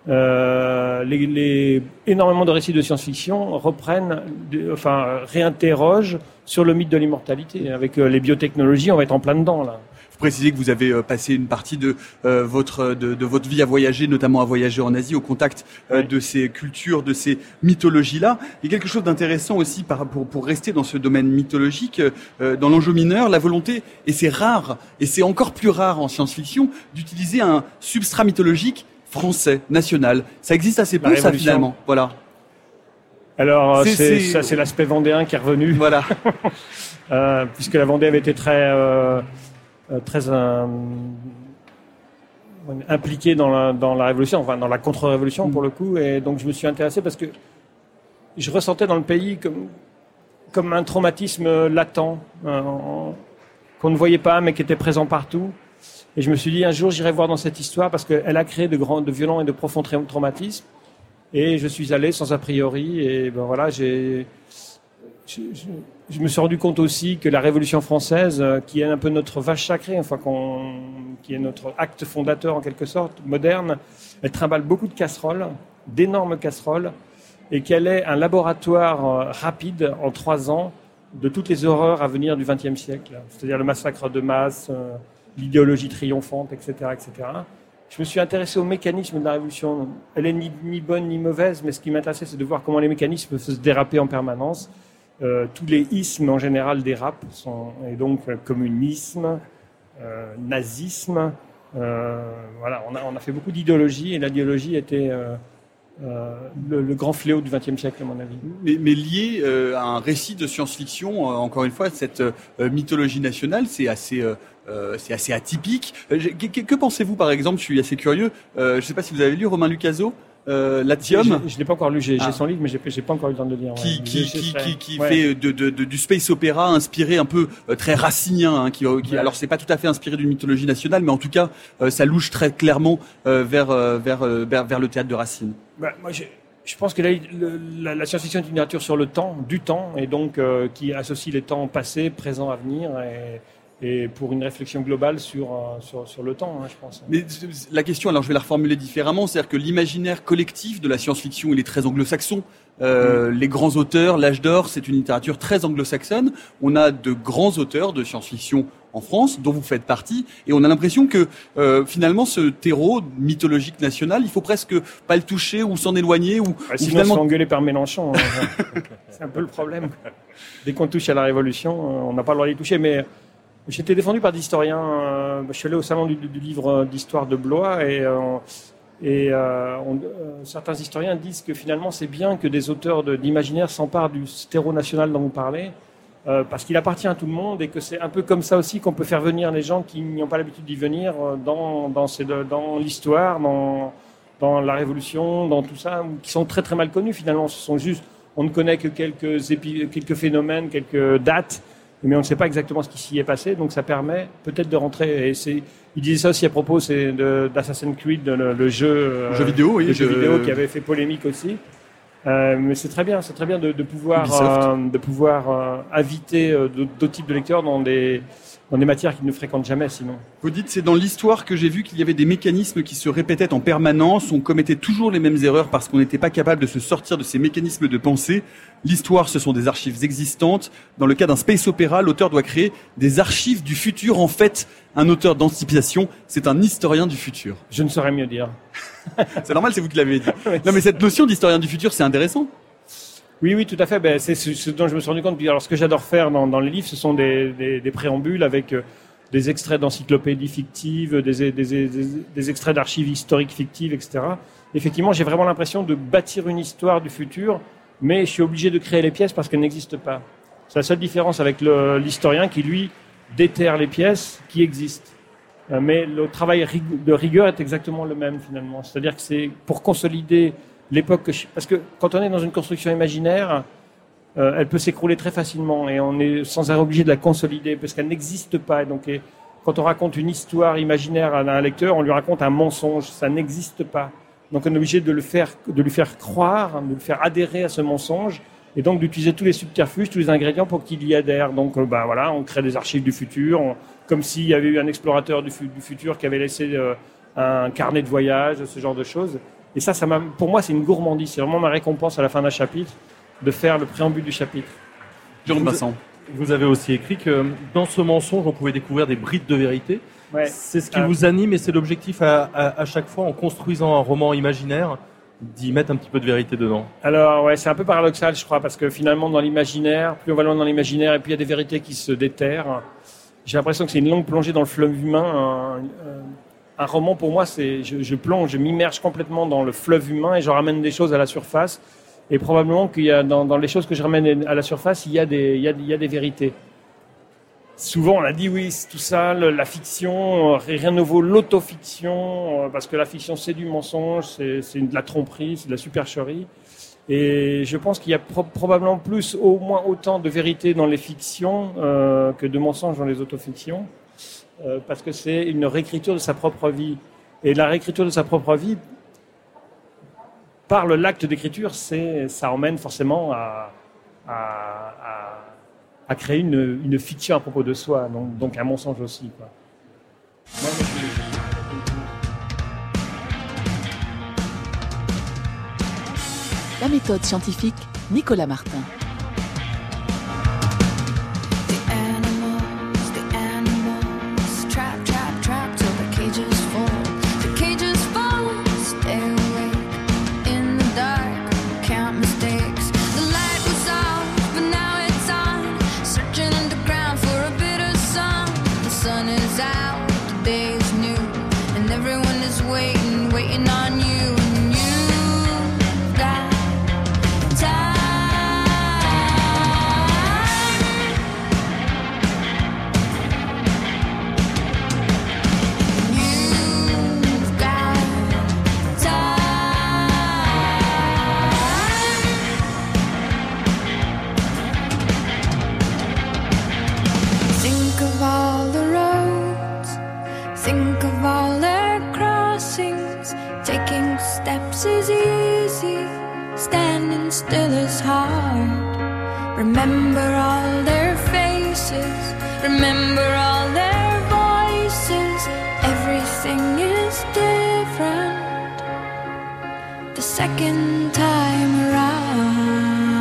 Énormément de récits de science-fiction réinterrogent sur le mythe de l'immortalité. Avec les biotechnologies, on va être en plein dedans là. Vous précisez que vous avez passé une partie de votre vie à voyager, notamment à voyager en Asie, au contact de ces cultures, de ces mythologies-là. Il y a quelque chose d'intéressant aussi pour rester dans ce domaine mythologique, dans l'enjeu mineur, la volonté, et c'est rare, et c'est encore plus rare en science-fiction, d'utiliser un substrat mythologique français, national. Ça existe assez peu, ça, finalement. Voilà. Alors, c'est l'aspect vendéen qui est revenu. Voilà. Puisque la Vendée avait été très impliquée dans la révolution, enfin dans la contre-révolution pour le coup, et donc je me suis intéressé parce que je ressentais dans le pays comme un traumatisme latent qu'on ne voyait pas mais qui était présent partout, et je me suis dit un jour j'irai voir dans cette histoire parce qu'elle a créé de violents et de profonds traumatismes, et je suis allé sans a priori, et ben voilà, je me suis rendu compte aussi que la Révolution française, qui est un peu notre vache sacrée, qui est notre acte fondateur en quelque sorte, moderne, elle trimballe beaucoup de casseroles, d'énormes casseroles, et qu'elle est un laboratoire rapide, en 3 ans, de toutes les horreurs à venir du XXe siècle. C'est-à-dire le massacre de masse, l'idéologie triomphante, etc., etc. Je me suis intéressé au mécanisme de la Révolution. Elle est ni bonne ni mauvaise, mais ce qui m'intéressait, c'est de voir comment les mécanismes peuvent se déraper en permanence. Tous les ismes en général dérapent, et donc communisme, nazisme, voilà, on a fait beaucoup d'idéologie, et l'idéologie était le grand fléau du XXe siècle à mon avis. Mais lié à un récit de science-fiction, encore une fois, cette mythologie nationale, c'est assez atypique. Que pensez-vous, par exemple, je suis assez curieux, je ne sais pas si vous avez lu Romain Lucaso, Latium. Je l'ai pas encore lu, j'ai son livre, mais j'ai pas encore eu le temps de le lire. Qui fait du space opéra inspiré un peu très racinien, alors c'est pas tout à fait inspiré d'une mythologie nationale, mais en tout cas ça louche très clairement vers le théâtre de Racine. Moi je pense que la science-fiction est une littérature sur le temps, du temps, et donc qui associe les temps passés, présents, à venir, et pour une réflexion globale sur le temps, je pense. Mais la question, alors je vais la reformuler différemment, c'est-à-dire que l'imaginaire collectif de la science-fiction, il est très anglo-saxon. Les grands auteurs, l'âge d'or, c'est une littérature très anglo-saxonne. On a de grands auteurs de science-fiction en France, dont vous faites partie, et on a l'impression que finalement ce terreau mythologique national, il faut presque pas le toucher ou s'en éloigner, ou sinon finalement... on se fait engueuler par Mélenchon. C'est un peu le problème. Dès qu'on touche à la Révolution, on n'a pas le droit d'y toucher, mais j'étais défendu par des historiens. Je suis allé au salon du livre d'histoire de Blois, et certains historiens disent que finalement c'est bien que des auteurs d'imaginaire s'emparent du terreau national dont vous parlez, parce qu'il appartient à tout le monde, et que c'est un peu comme ça aussi qu'on peut faire venir les gens qui n'ont pas l'habitude d'y venir dans l'histoire, dans la Révolution, dans tout ça, qui sont très très mal connus finalement. On ne connaît que quelques phénomènes, quelques dates, mais on ne sait pas exactement ce qui s'y est passé, donc ça permet peut-être de rentrer. Il disait ça aussi à propos d'Assassin's Creed, le jeu vidéo, oui, vidéo qui avait fait polémique aussi. Mais c'est très bien de pouvoir inviter d'autres types de lecteurs dans dans des matières qu'ils ne fréquentent jamais sinon. Vous dites, c'est dans l'histoire que j'ai vu qu'il y avait des mécanismes qui se répétaient en permanence, on commettait toujours les mêmes erreurs parce qu'on n'était pas capable de se sortir de ces mécanismes de pensée. L'histoire, ce sont des archives existantes. Dans le cas d'un space opéra, l'auteur doit créer des archives du futur. En fait, un auteur d'anticipation, c'est un historien du futur. Je ne saurais mieux dire. C'est normal, c'est vous qui l'avez dit. Non, mais cette notion d'historien du futur, c'est intéressant. Oui, tout à fait. C'est ce dont je me suis rendu compte. Alors, ce que j'adore faire dans les livres, ce sont des préambules avec des extraits d'encyclopédies fictives, des extraits d'archives historiques fictives, etc. Effectivement, j'ai vraiment l'impression de bâtir une histoire du futur, mais je suis obligé de créer les pièces parce qu'elles n'existent pas. C'est la seule différence avec l'historien qui, lui, déterre les pièces qui existent. Mais le travail de rigueur est exactement le même, finalement. C'est-à-dire que c'est pour consolider l'époque parce que quand on est dans une construction imaginaire, elle peut s'écrouler très facilement et on est sans arrêt obligé de la consolider parce qu'elle n'existe pas. Et quand on raconte une histoire imaginaire à un lecteur, on lui raconte un mensonge, ça n'existe pas. Donc on est obligé de lui faire croire, de lui faire adhérer à ce mensonge et donc d'utiliser tous les subterfuges, tous les ingrédients pour qu'il y adhère. Donc voilà, on crée des archives du futur, comme s'il y avait eu un explorateur du futur qui avait laissé un carnet de voyage, ce genre de choses. Et ça pour moi, c'est une gourmandise. C'est vraiment ma récompense à la fin d'un chapitre, de faire le préambule du chapitre. Jérôme Vincent. Vous avez aussi écrit que dans ce mensonge, on pouvait découvrir des brides de vérité. Ouais. C'est ce qui vous anime et c'est l'objectif à chaque fois, en construisant un roman imaginaire, d'y mettre un petit peu de vérité dedans. Alors, ouais, c'est un peu paradoxal, je crois, parce que finalement, dans l'imaginaire, plus on va loin dans l'imaginaire, et puis il y a des vérités qui se déterrent. J'ai l'impression que c'est une longue plongée dans le fleuve humain. Un roman, pour moi, je plonge, je m'immerge complètement dans le fleuve humain et je ramène des choses à la surface. Et probablement qu'il y a dans les choses que je ramène à la surface, il y a des vérités. Souvent, on a dit oui, c'est tout ça, la fiction, rien ne vaut l'autofiction, parce que la fiction, c'est du mensonge, c'est de la tromperie, c'est de la supercherie. Et je pense qu'il y a probablement au moins autant de vérité dans les fictions que de mensonges dans les autofictions. Parce que c'est une réécriture de sa propre vie. Et la réécriture de sa propre vie, par l'acte d'écriture, ça emmène forcément à créer une fiction à propos de soi, donc un mensonge aussi, quoi. La méthode scientifique, Nicolas Martin. Waiting on you, and you've got time. steps is easy, standing still is hard. Remember all their faces, remember all their voices. Everything is different the second time around.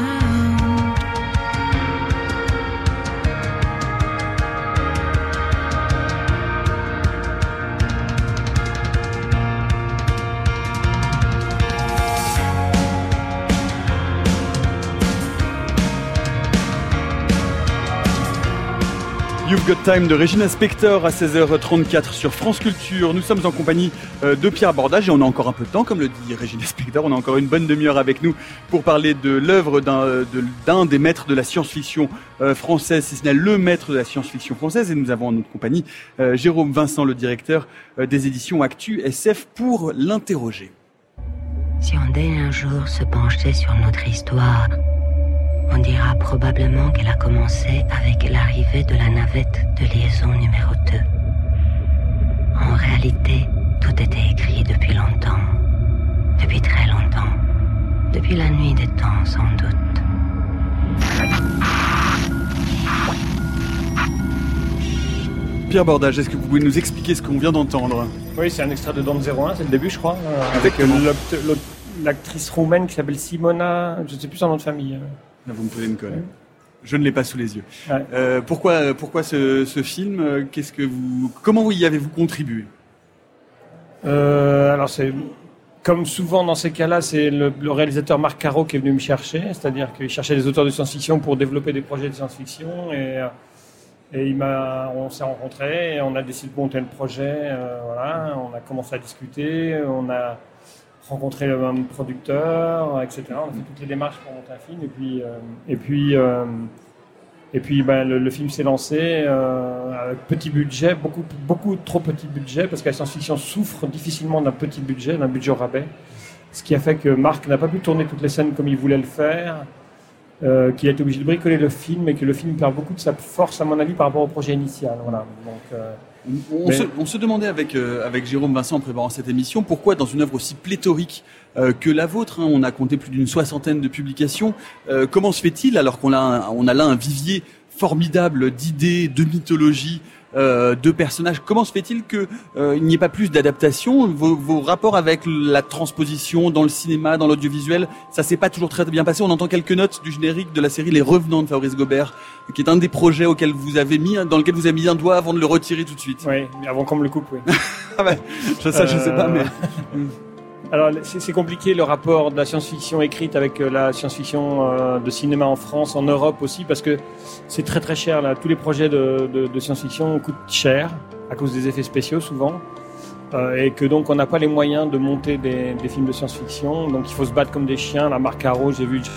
You've Got Time de Regina Spektor à 16h34 sur France Culture. Nous sommes en compagnie de Pierre Bordage et on a encore un peu de temps, comme le dit Regina Spektor. On a encore une bonne demi-heure avec nous pour parler de l'œuvre d'un des maîtres de la science-fiction française, si ce n'est le maître de la science-fiction française. Et nous avons en notre compagnie Jérôme Vincent, le directeur des éditions Actu SF, pour l'interroger. Si on daigne un jour se pencher sur notre histoire, on dira probablement qu'elle a commencé avec l'arrivée de la navette de liaison numéro 2. En réalité, tout était écrit depuis longtemps, depuis très longtemps, depuis la nuit des temps sans doute. Jean-Pierre Bordage, est-ce que vous pouvez nous expliquer ce qu'on vient d'entendre ? Oui, c'est un extrait de Dante 01, c'est le début, je crois, avec l'actrice roumaine qui s'appelle Simona, je ne sais plus son nom de famille. Là, vous me posez une colle. Je ne l'ai pas sous les yeux. Ouais. Pourquoi ce film ? Comment y avez-vous contribué ? Alors c'est comme souvent dans ces cas-là, c'est le réalisateur Marc Caro qui est venu me chercher, c'est-à-dire qu'il cherchait des auteurs de science-fiction pour développer des projets de science-fiction et on s'est rencontrés et on a décidé de monter le projet. Voilà, on a commencé à discuter, on a rencontré un producteur, etc. On a fait toutes les démarches pour monter un film et puis le film s'est lancé avec petit budget, beaucoup trop petit budget, parce que la science-fiction souffre difficilement d'un petit budget, d'un budget au rabais. Ce qui a fait que Marc n'a pas pu tourner toutes les scènes comme il voulait le faire, qu'il a été obligé de bricoler le film et que le film perd beaucoup de sa force, à mon avis, par rapport au projet initial. Voilà. Donc, on se demandait avec Jérôme Vincent en préparant cette émission, pourquoi dans une œuvre aussi pléthorique que la vôtre, on a compté plus d'une 60aine de publications, comment se fait-il, alors qu'on a là un vivier formidable d'idées, de mythologie, de personnages, comment se fait-il qu'il n'y ait pas plus d'adaptation ? Vos rapports avec la transposition dans le cinéma, dans l'audiovisuel, ça s'est pas toujours très bien passé. On entend quelques notes du générique de la série Les Revenants de Fabrice Gobert, qui est un des projets dans lequel vous avez mis un doigt avant de le retirer tout de suite. Oui, avant qu'on me le coupe, oui. Je sais pas, mais... Alors, c'est compliqué le rapport de la science-fiction écrite avec la science-fiction de cinéma en France, en Europe aussi, parce que c'est très très cher. Là. Tous les projets de science-fiction coûtent cher à cause des effets spéciaux souvent, et que donc on n'a pas les moyens de monter des films de science-fiction. Donc il faut se battre comme des chiens. La Marc Caro, j'ai vu...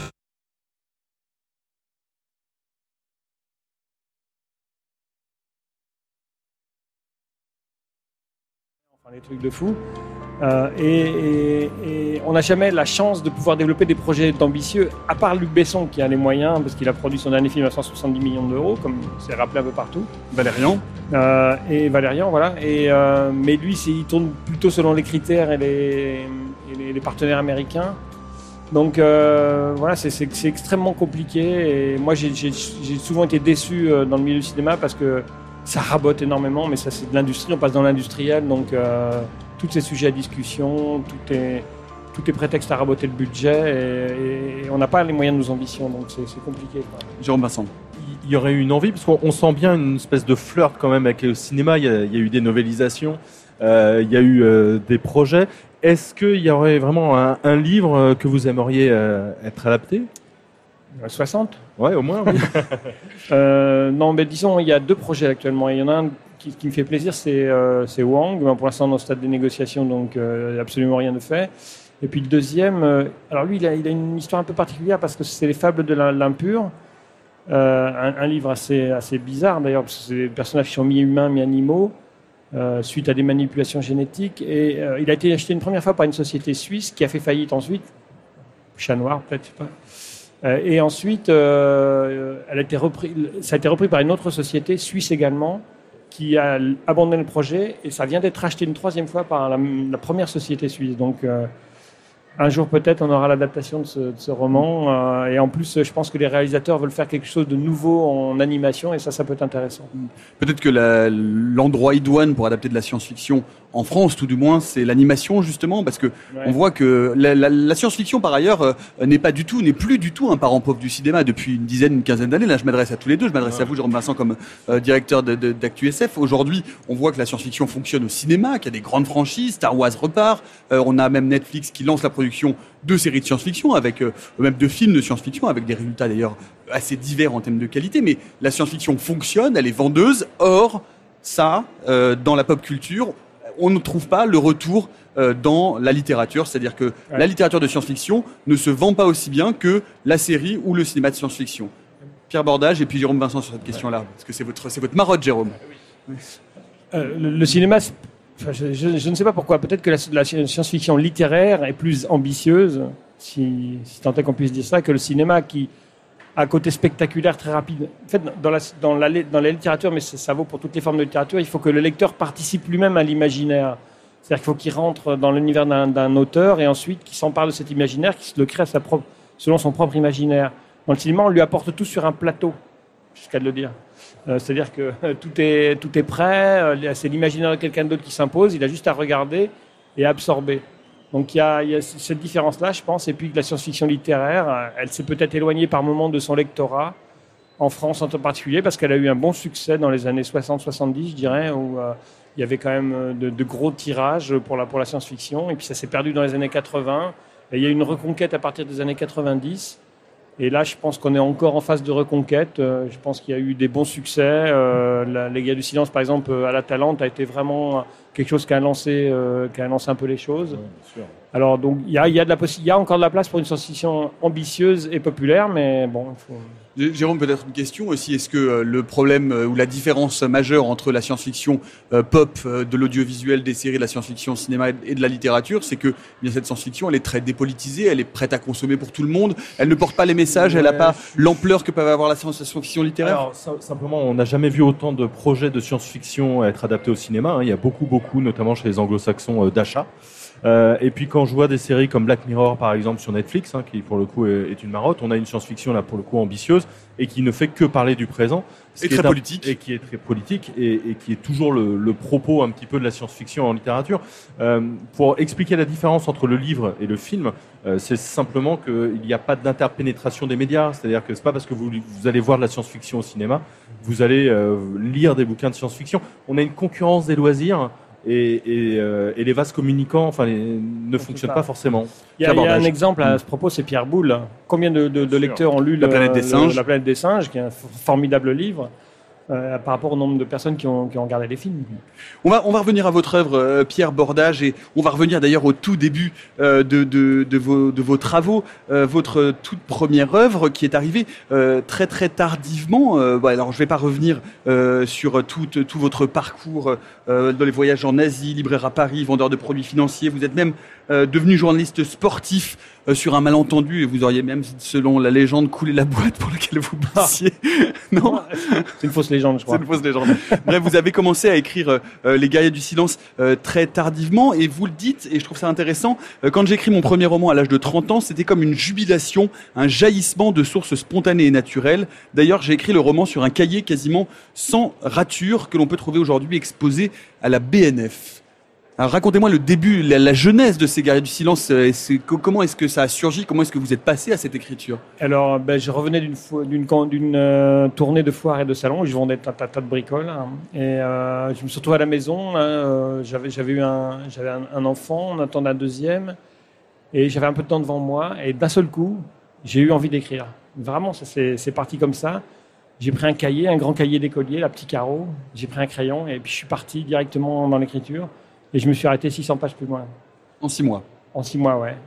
Enfin, des trucs de fou. Et on n'a jamais la chance de pouvoir développer des projets ambitieux, à part Luc Besson qui a les moyens, parce qu'il a produit son dernier film à 170 millions d'euros, comme c'est rappelé un peu partout. Valérian. Et Valérian, voilà. Mais lui, il tourne plutôt selon les critères et les partenaires américains. Donc voilà, c'est extrêmement compliqué. Et moi, j'ai souvent été déçu dans le milieu du cinéma parce que ça rabote énormément, mais ça c'est de l'industrie, on passe dans l'industriel, donc tous ces sujets à discussion, tout est prétexte à raboter le budget et on n'a pas les moyens de nos ambitions, donc c'est compliqué. Jérôme Vincent. Il y aurait eu une envie, parce qu'on sent bien une espèce de flirt quand même avec le cinéma, il y a eu des novélisations, il y a eu des projets. Est-ce qu'il y aurait vraiment un livre que vous aimeriez être adapté ? 60 ? Ouais, au moins, oui. Non, mais disons, il y a 2 projets actuellement. Il y en a un qui me fait plaisir, c'est Wang. Pour l'instant, on est au stade des négociations, donc absolument rien de fait. Et puis le deuxième, alors lui, il a une histoire un peu particulière parce que c'est les fables de l'impur. Un livre assez bizarre d'ailleurs, parce que c'est des personnages qui sont mi-humains, mi-animaux, suite à des manipulations génétiques. Et il a été acheté une première fois par une société suisse qui a fait faillite ensuite. Chat Noir, peut-être, je sais pas. Et ensuite, ça a été repris par une autre société suisse également, qui a abandonné le projet, et ça vient d'être acheté une 3e fois par la première société suisse. Donc, un jour peut-être, on aura l'adaptation de ce roman. Et en plus, je pense que les réalisateurs veulent faire quelque chose de nouveau en animation, et ça peut être intéressant. Peut-être que l'endroit idoine pour adapter de la science-fiction en France, tout du moins, c'est l'animation, justement, parce que on voit que la science-fiction, par ailleurs, n'est plus du tout un parent pauvre du cinéma depuis une quinzaine d'années. Là, je m'adresse à tous les deux. Je m'adresse à vous, Jérôme Vincent, comme directeur d'ActuSF. Aujourd'hui, on voit que la science-fiction fonctionne au cinéma, qu'il y a des grandes franchises. Star Wars repart. On a même Netflix qui lance la production de séries de science-fiction, avec même de films de science-fiction, avec des résultats d'ailleurs assez divers en termes de qualité. Mais la science-fiction fonctionne, elle est vendeuse. Or, ça, dans la pop culture, on ne trouve pas le retour dans la littérature, c'est-à-dire que la littérature de science-fiction ne se vend pas aussi bien que la série ou le cinéma de science-fiction. Pierre Bordage et puis Jérôme Vincent sur cette question-là, parce que c'est votre marotte, Jérôme. Le cinéma, je ne sais pas pourquoi, peut-être que la science-fiction littéraire est plus ambitieuse, si tant est qu'on puisse dire ça, que le cinéma qui a un côté spectaculaire très rapide. En fait, dans la littérature, mais ça vaut pour toutes les formes de littérature, il faut que le lecteur participe lui-même à l'imaginaire. C'est-à-dire qu'il faut qu'il rentre dans l'univers d'un auteur et ensuite qu'il s'empare de cet imaginaire, qu'il le crée selon son propre imaginaire. Dans le cinéma, on lui apporte tout sur un plateau, jusqu'à de le dire. C'est-à-dire que tout est prêt, c'est l'imaginaire de quelqu'un d'autre qui s'impose, il a juste à regarder et absorber. Donc il y a cette différence-là, je pense, et puis que la science-fiction littéraire, elle s'est peut-être éloignée par moments de son lectorat, en France en particulier, parce qu'elle a eu un bon succès dans les années 60-70, je dirais, où il y avait quand même de gros tirages pour la science-fiction, et puis ça s'est perdu dans les années 80, et il y a eu une reconquête à partir des années 90, et là je pense qu'on est encore en phase de reconquête, je pense qu'il y a eu des bons succès, Les Guerriers du Silence par exemple à la Talente a été vraiment quelque chose qui a lancé un peu les choses. Ouais, bien sûr. Alors donc il y a encore de la place pour une science-fiction ambitieuse et populaire, mais bon, il faut... Jérôme, peut-être une question aussi. Est-ce que le problème ou la différence majeure entre la science-fiction pop, de l'audiovisuel, des séries, de la science-fiction cinéma et de la littérature, c'est que bien, cette science-fiction, elle est très dépolitisée, elle est prête à consommer pour tout le monde, elle ne porte pas les messages, elle n'a pas l'ampleur que peuvent avoir la science-fiction littéraire? Alors, simplement, on n'a jamais vu autant de projets de science-fiction être adaptés au cinéma, hein. Il y a beaucoup, notamment chez les anglo-saxons, d'achat. Et puis quand je vois des séries comme Black Mirror par exemple sur Netflix, hein, qui pour le coup est une marotte, on a une science-fiction là pour le coup ambitieuse et qui ne fait que parler du présent, et très politique, et qui est très politique et qui est toujours le propos un petit peu de la science-fiction en littérature. Pour expliquer la différence entre le livre et le film, c'est simplement qu'il n'y a pas d'interpénétration des médias, c'est-à-dire que c'est pas parce que vous allez voir de la science-fiction au cinéma, vous allez lire des bouquins de science-fiction. On a une concurrence des loisirs. Et les vases communicants ne fonctionnent pas forcément. Il y a un exemple à ce propos, c'est Pierre Boulle. Combien de lecteurs ont lu La planète des singes, La planète des singes, qui est un formidable livre, par rapport au nombre de personnes qui ont regardé les films. On va revenir à votre œuvre, Pierre Bordage, et on va revenir d'ailleurs au tout début de vos travaux, votre toute première œuvre qui est arrivée très très tardivement. Alors je ne vais pas revenir sur tout votre parcours dans les voyages en Asie, libraire à Paris, vendeur de produits financiers. Vous êtes même devenu journaliste sportif sur un malentendu, et vous auriez même, selon la légende, coulé la boîte pour laquelle vous bossiez. Non, c'est une fausse légende, je crois. C'est une fausse légende. Bref, vous avez commencé à écrire Les Guerriers du Silence très tardivement, et vous le dites, et je trouve ça intéressant, quand j'ai écrit mon premier roman à l'âge de 30 ans, c'était comme une jubilation, un jaillissement de sources spontanées et naturelles. D'ailleurs, j'ai écrit le roman sur un cahier quasiment sans rature que l'on peut trouver aujourd'hui exposé à la BNF. Alors racontez-moi le début, la genèse de ces Guerriers du Silence. Comment est-ce que ça a surgi? Comment est-ce que vous êtes passé à cette écriture? Alors, je revenais d'une tournée de foires et de salons où je vendais un tas de bricoles. Hein, et je me suis retrouvé à la maison. J'avais un enfant, on attendait un deuxième. Et j'avais un peu de temps devant moi. Et d'un seul coup, j'ai eu envie d'écrire. Vraiment, c'est parti comme ça. J'ai pris un cahier, un grand cahier d'écolier, la petit carreau. J'ai pris un crayon et puis je suis parti directement dans l'écriture. Et je me suis arrêté 600 pages plus loin. En 6 mois? En 6 mois, ouais.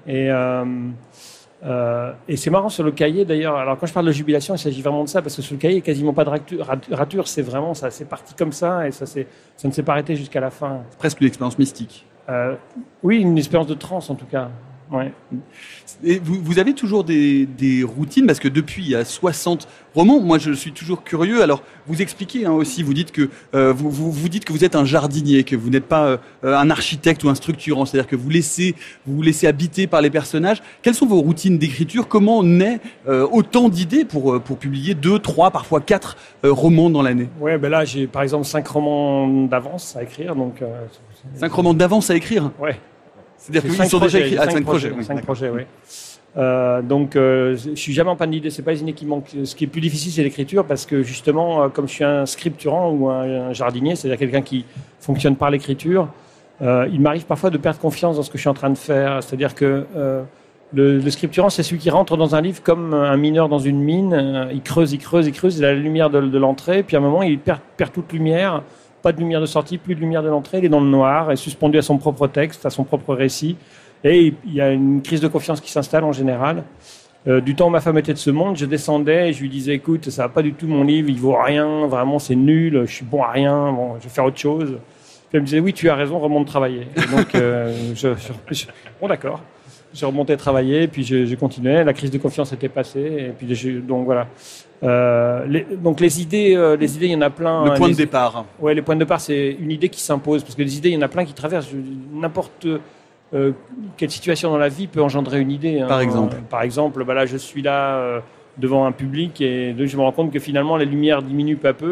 Et c'est marrant sur le cahier d'ailleurs. Alors quand je parle de jubilation, il s'agit vraiment de ça, parce que sur le cahier, il n'y a quasiment pas de rature. C'est vraiment ça, c'est parti comme ça et ça ne s'est pas arrêté jusqu'à la fin. C'est presque une expérience mystique. Oui, une expérience de transe en tout cas. Ouais. Et vous avez toujours des routines, parce que depuis il y a 60 romans, moi je suis toujours curieux. Alors vous expliquez aussi, vous dites que vous dites que vous êtes un jardinier, que vous n'êtes pas un architecte ou un structurant, c'est-à-dire que vous vous laissez habiter par les personnages. Quelles sont vos routines d'écriture? Comment naît autant d'idées pour publier 2, 3, parfois 4 romans dans l'année? Ouais, là j'ai par exemple 5 romans d'avance à écrire, donc 5 romans d'avance à écrire? Ouais. C'est-à-dire qu'ils sont déjà écrits. 5 projets, oui. 5 projets, oui. Donc, je suis jamais en panne d'idées. C'est pas les idées qui manquent. Ce qui est plus difficile, c'est l'écriture, parce que justement, comme je suis un scripturant ou un jardinier, c'est-à-dire quelqu'un qui fonctionne par l'écriture, il m'arrive parfois de perdre confiance dans ce que je suis en train de faire. C'est-à-dire que le scripturant, c'est celui qui rentre dans un livre comme un mineur dans une mine. Il creuse, il a la lumière de l'entrée, puis à un moment, il perd toute lumière. Pas de lumière de sortie, plus de lumière de l'entrée, il est dans le noir, est suspendu à son propre texte, à son propre récit. Et il y a une crise de confiance qui s'installe en général. Du temps où ma femme était de ce monde, je descendais et je lui disais, écoute, ça va pas du tout mon livre, il vaut rien, vraiment c'est nul, je suis bon à rien, bon, je vais faire autre chose. Puis elle me disait, oui, tu as raison, remonte travailler. Et donc, bon d'accord. J'ai remonté travailler, puis je continuais. La crise de confiance était passée, et puis donc voilà. Donc les idées, il y en a plein. Le point de départ. Ouais, les points de départ, c'est une idée qui s'impose, parce que les idées, il y en a plein qui traversent. N'importe quelle situation dans la vie peut engendrer une idée. Hein. Par exemple, là, je suis là devant un public, et je me rends compte que finalement, la lumière diminue peu à peu.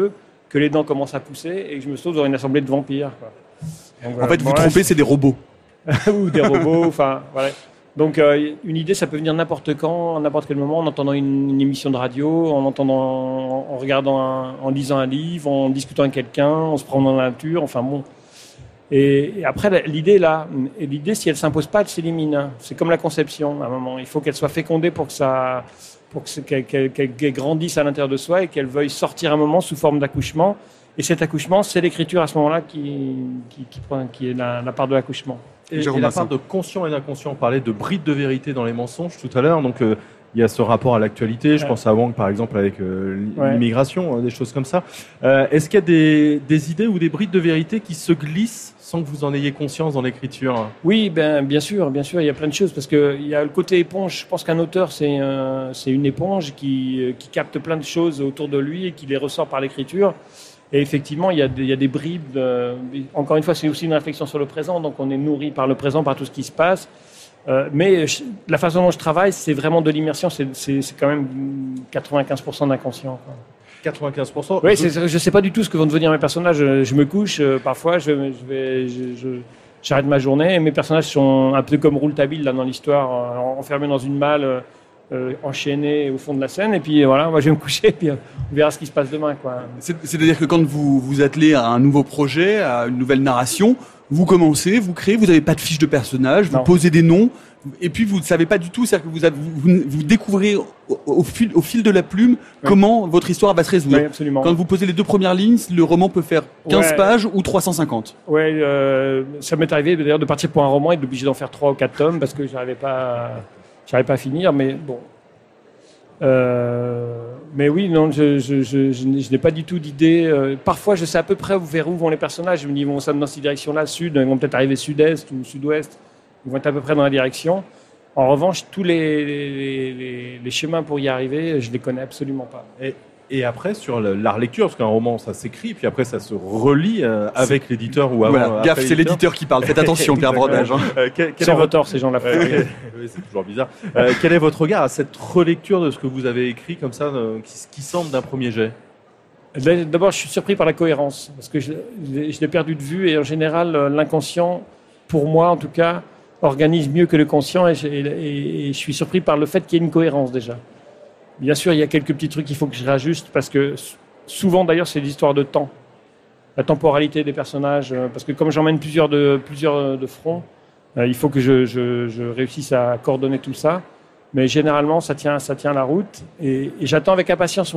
que les dents commencent à pousser et que je me sauve dans une assemblée de vampires, quoi. Donc, En fait, vous trompez, c'est des robots. ou des robots, enfin, voilà. Donc, une idée, ça peut venir n'importe quand, à n'importe quel moment, en entendant une émission de radio, en regardant, en lisant un livre, en discutant avec quelqu'un, en se promenant dans la nature, enfin bon. Et après, l'idée est là. Et l'idée, si elle s'impose pas, elle s'élimine. Hein. C'est comme la conception, à un moment. Il faut qu'elle soit fécondée pour qu'elle grandisse à l'intérieur de soi et qu'elle veuille sortir un moment sous forme d'accouchement. Et cet accouchement, c'est l'écriture à ce moment-là qui est la part de l'accouchement. Et la part de conscient et d'inconscient, on parlait de brides de vérité dans les mensonges tout à l'heure, donc il y a ce rapport à l'actualité, je pense à Wang par exemple avec l'immigration, des choses comme ça. Est-ce qu'il y a des idées ou des brides de vérité qui se glissent sans que vous en ayez conscience dans l'écriture ? Oui, bien sûr, il y a plein de choses, parce qu'il y a le côté éponge. Je pense qu'un auteur, c'est une éponge qui capte plein de choses autour de lui et qui les ressort par l'écriture. Et effectivement, il y a des bribes. Encore une fois, c'est aussi une réflexion sur le présent. Donc, on est nourri par le présent, par tout ce qui se passe. Mais la façon dont je travaille, c'est vraiment de l'immersion. C'est quand même 95% d'inconscient, quoi. 95%. Oui, je sais pas du tout ce que vont devenir mes personnages. Je me couche, parfois, j'arrête ma journée. Et mes personnages sont un peu comme Rouletabille là dans l'histoire, enfermés dans une malle. Enchaîné au fond de la scène, et puis voilà, moi je vais me coucher, et puis on verra ce qui se passe demain, quoi. C'est-à-dire que quand vous vous attelez à un nouveau projet, à une nouvelle narration, vous commencez, vous créez, vous n'avez pas de fiche de personnage, vous posez des noms, et puis vous ne savez pas du tout, c'est-à-dire que vous découvrez au fil de la plume comment votre histoire va se résoudre. Oui, absolument. Quand vous posez les 2 premières lignes, le roman peut faire 15 pages ou 350. Ouais, ça m'est arrivé d'ailleurs de partir pour un roman et d'obliger d'en faire 3 ou 4 tomes parce que j'arrivais pas à finir, mais bon. Mais oui, non, je n'ai pas du tout d'idée. Parfois, je sais à peu près vers où vont les personnages. Je me dis, ils vont dans cette direction-là, sud, ils vont peut-être arriver sud-est ou sud-ouest. Ils vont être à peu près dans la direction. En revanche, tous les chemins pour y arriver, je les connais absolument pas. Et après, sur la relecture, parce qu'un roman, ça s'écrit, puis après, ça se relit avec l'éditeur ou avant. Voilà, gaffe, c'est l'éditeur qui parle. Faites attention, Pierre Brodage. Sans retort, ces gens-là. Oui, c'est toujours bizarre. Quel est votre regard à cette relecture de ce que vous avez écrit, comme ça, qui semble d'un premier jet ? D'abord, je suis surpris par la cohérence, parce que je l'ai perdu de vue, et en général, l'inconscient, pour moi en tout cas, organise mieux que le conscient, et je suis surpris par le fait qu'il y ait une cohérence déjà. Bien sûr, il y a quelques petits trucs qu'il faut que je réajuste, parce que souvent d'ailleurs c'est l'histoire de temps, la temporalité des personnages, parce que comme j'emmène plusieurs de front, il faut que je réussisse à coordonner tout ça. Mais généralement ça tient la route, et j'attends avec impatience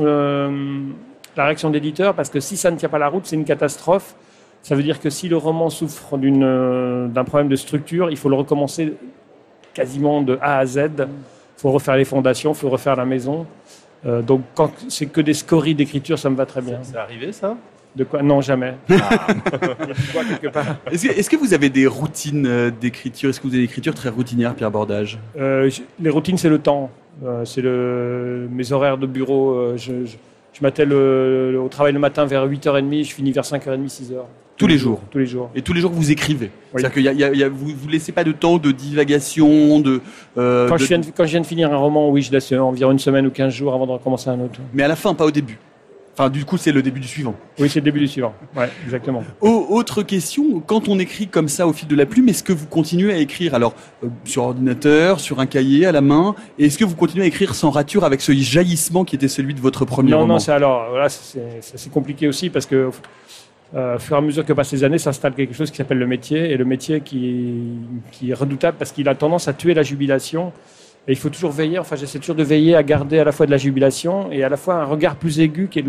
la réaction de l'éditeur, parce que si ça ne tient pas la route, c'est une catastrophe. Ça veut dire que si le roman souffre d'un problème de structure, il faut le recommencer quasiment de A à Z. Il faut refaire les fondations, il faut refaire la maison. Donc, quand c'est que des scories d'écriture, ça me va très bien. C'est arrivé, ça ? De quoi ? Non, jamais. Ah. Quelque part. Est-ce que vous avez des routines d'écriture ? Est-ce que vous avez une écriture très routinière, Pierre Brodage ? Les routines, c'est le temps. C'est mes horaires de bureau. Je m'attelle au travail le matin vers 8h30, je finis vers 5h30, 6h. Tous les jours. Tous les jours. Et tous les jours, vous écrivez. Oui. C'est-à-dire que vous laissez pas de temps de divagation, Quand je viens de finir un roman, oui, je laisse environ une semaine ou 15 jours avant de recommencer un autre. Mais à la fin, pas au début. Enfin, du coup, c'est le début du suivant. Oui, c'est le début du suivant. Ouais, exactement. Autre question, quand on écrit comme ça au fil de la plume, est-ce que vous continuez à écrire alors sur ordinateur, sur un cahier, à la main, et est-ce que vous continuez à écrire sans rature avec ce jaillissement qui était celui de votre premier roman ? Non, c'est compliqué aussi, parce que au fur et à mesure que passent les années, s'installe quelque chose qui s'appelle le métier, et le métier qui est redoutable parce qu'il a tendance à tuer la jubilation. Et il faut toujours veiller, enfin j'essaie toujours de veiller à garder à la fois de la jubilation et à la fois un regard plus aigu qui est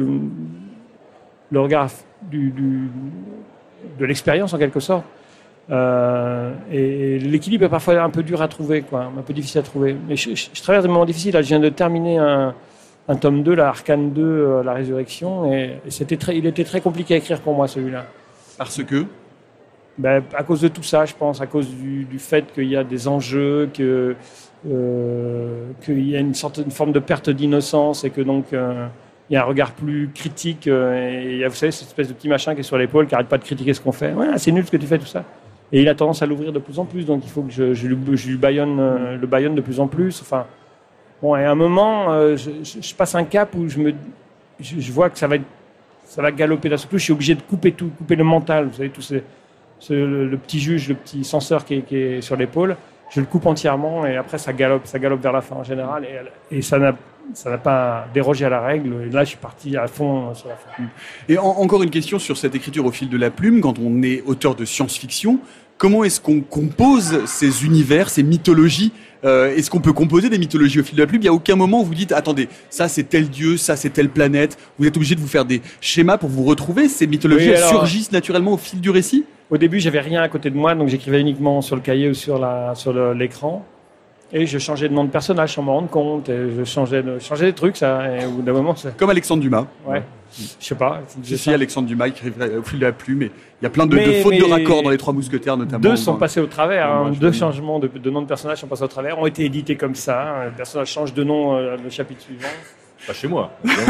le regard de l'expérience en quelque sorte. Et l'équilibre est parfois un peu dur à trouver, quoi, un peu difficile à trouver. Mais je traverse des moments difficiles. Là, je viens de terminer un tome 2, la Arcane 2, la Résurrection, et il était très compliqué à écrire pour moi, celui-là. Parce que à cause de tout ça, je pense, à cause du fait qu'il y a des enjeux, qu'il y a une forme de perte d'innocence, et que donc il y a un regard plus critique, et il y a, vous savez, cette espèce de petit machin qui est sur l'épaule, qui n'arrête pas de critiquer ce qu'on fait. Ouais, c'est nul ce que tu fais, tout ça. Et il a tendance à l'ouvrir de plus en plus, donc il faut que je lui baillonne de plus en plus. Enfin, bon, et à un moment, je passe un cap où je vois que ça va être ça va galoper d'un seul coup. Je suis obligé de couper le mental. Vous savez, le petit juge, le petit censeur qui est sur l'épaule. Je le coupe entièrement et après ça galope vers la fin en général. Et ça n'a pas dérogé à la règle. Et là, je suis parti à fond sur la fin. Et encore une question sur cette écriture au fil de la plume. Quand on est auteur de science-fiction, comment est-ce qu'on compose ces univers, ces mythologies ? Est-ce qu'on peut composer des mythologies au fil de la plume ? Il n'y a aucun moment où vous dites, attendez, ça c'est tel dieu, ça c'est telle planète. Vous êtes obligé de vous faire des schémas pour vous retrouver. Ces mythologies elles surgissent naturellement au fil du récit ? Au début, j'avais rien à côté de moi, donc j'écrivais uniquement sur le cahier ou sur l'écran. Et je changeais de nom de personnage sans me rendre compte. Et je changeais des trucs, ça. Et au bout d'un moment, comme Alexandre Dumas. Ouais. Je sais pas. Si Alexandre Dumas écrivait au fil de la plume. Et il y a plein de fautes de raccords dans les Trois Mousquetaires, notamment. Deux sont passés au travers. Deux changements de nom de personnage sont passés au travers. Ont été édités comme ça. Le personnage change de nom le chapitre suivant. Pas chez moi.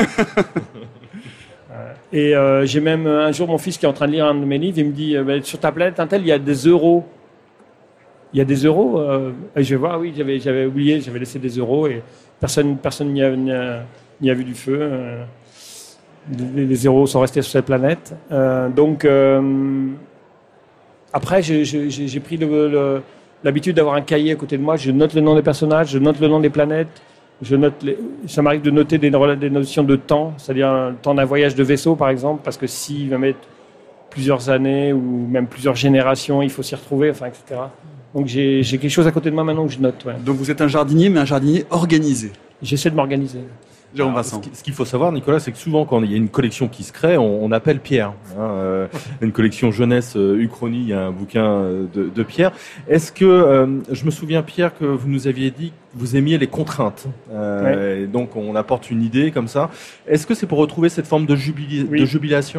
Et j'ai même un jour mon fils qui est en train de lire un de mes livres, il me dit sur ta planète Intel il y a des euros. Il y a des euros et je vais voir, oui, j'avais oublié, j'avais laissé des euros et personne n'y a vu du feu. Les zéros sont restés sur cette planète. Donc après j'ai pris l'habitude d'avoir un cahier à côté de moi, je note le nom des personnages, je note le nom des planètes. Ça m'arrive de noter des notions de temps, c'est-à-dire le temps d'un voyage de vaisseau, par exemple, parce que s'il va mettre plusieurs années ou même plusieurs générations, il faut s'y retrouver, enfin, etc. Donc j'ai quelque chose à côté de moi maintenant que je note. Ouais. Donc vous êtes un jardinier, mais un jardinier organisé. J'essaie de m'organiser. Jérôme Vincent. Ce qu'il faut savoir, Nicolas, c'est que souvent, quand il y a une collection qui se crée, on appelle Pierre. Une collection jeunesse Uchronie, il y a un bouquin de Pierre. Est-ce que, je me souviens, Pierre, que vous nous aviez dit que vous aimiez les contraintes. Et donc, on apporte une idée comme ça. Est-ce que c'est pour retrouver cette forme de jubilation ?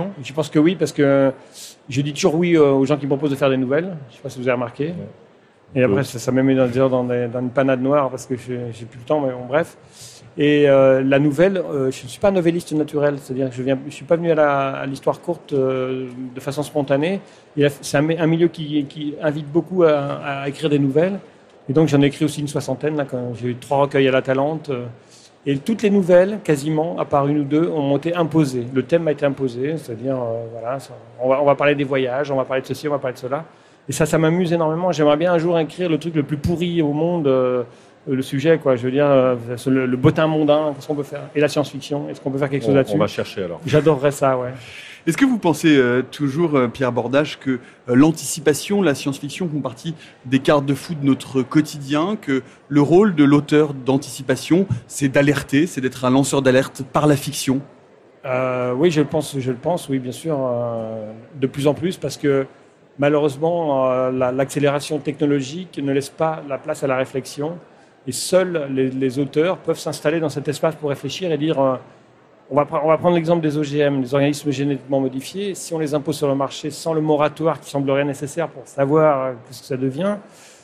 Je pense que oui, parce que je dis toujours oui aux gens qui me proposent de faire des nouvelles. Je ne sais pas si vous avez remarqué. Ouais. Et après, ça m'a mis dans une panade noire parce que j'ai plus le temps, mais bon, bref. Et la nouvelle, je ne suis pas novelliste naturel, c'est-à-dire que je suis pas venu à l'histoire courte de façon spontanée. C'est un milieu qui invite beaucoup à écrire des nouvelles. Et donc j'en ai écrit aussi une soixantaine. Là, quand j'ai eu 3 recueils à la Talente. Et toutes les nouvelles, quasiment, à part une ou deux, ont été imposées. Le thème m'a été imposé, c'est-à-dire, voilà, on va parler des voyages, on va parler de ceci, on va parler de cela. Et ça m'amuse énormément. J'aimerais bien un jour écrire le truc le plus pourri au monde. Le sujet, quoi. Je veux dire, le bottin mondain, qu'est-ce qu'on peut faire ? Et la science-fiction, est-ce qu'on peut faire quelque chose là-dessus ? On va chercher alors. J'adorerais ça, ouais. Est-ce que vous pensez toujours, Pierre Bordage, que l'anticipation, la science-fiction font partie des cartes-fous de notre quotidien, que le rôle de l'auteur d'anticipation, c'est d'alerter, c'est d'être un lanceur d'alerte par la fiction ? Oui, je le pense, oui, bien sûr, de plus en plus, parce que malheureusement, l'accélération technologique ne laisse pas la place à la réflexion. Et seuls les auteurs peuvent s'installer dans cet espace pour réfléchir et dire on va prendre l'exemple des OGM, les organismes génétiquement modifiés. Si on les impose sur le marché sans le moratoire qui semblerait nécessaire pour savoir ce que ça devient,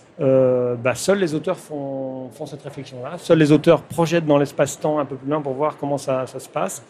seuls les auteurs font cette réflexion-là. Seuls les auteurs projettent dans l'espace-temps un peu plus loin pour voir comment ça se passe.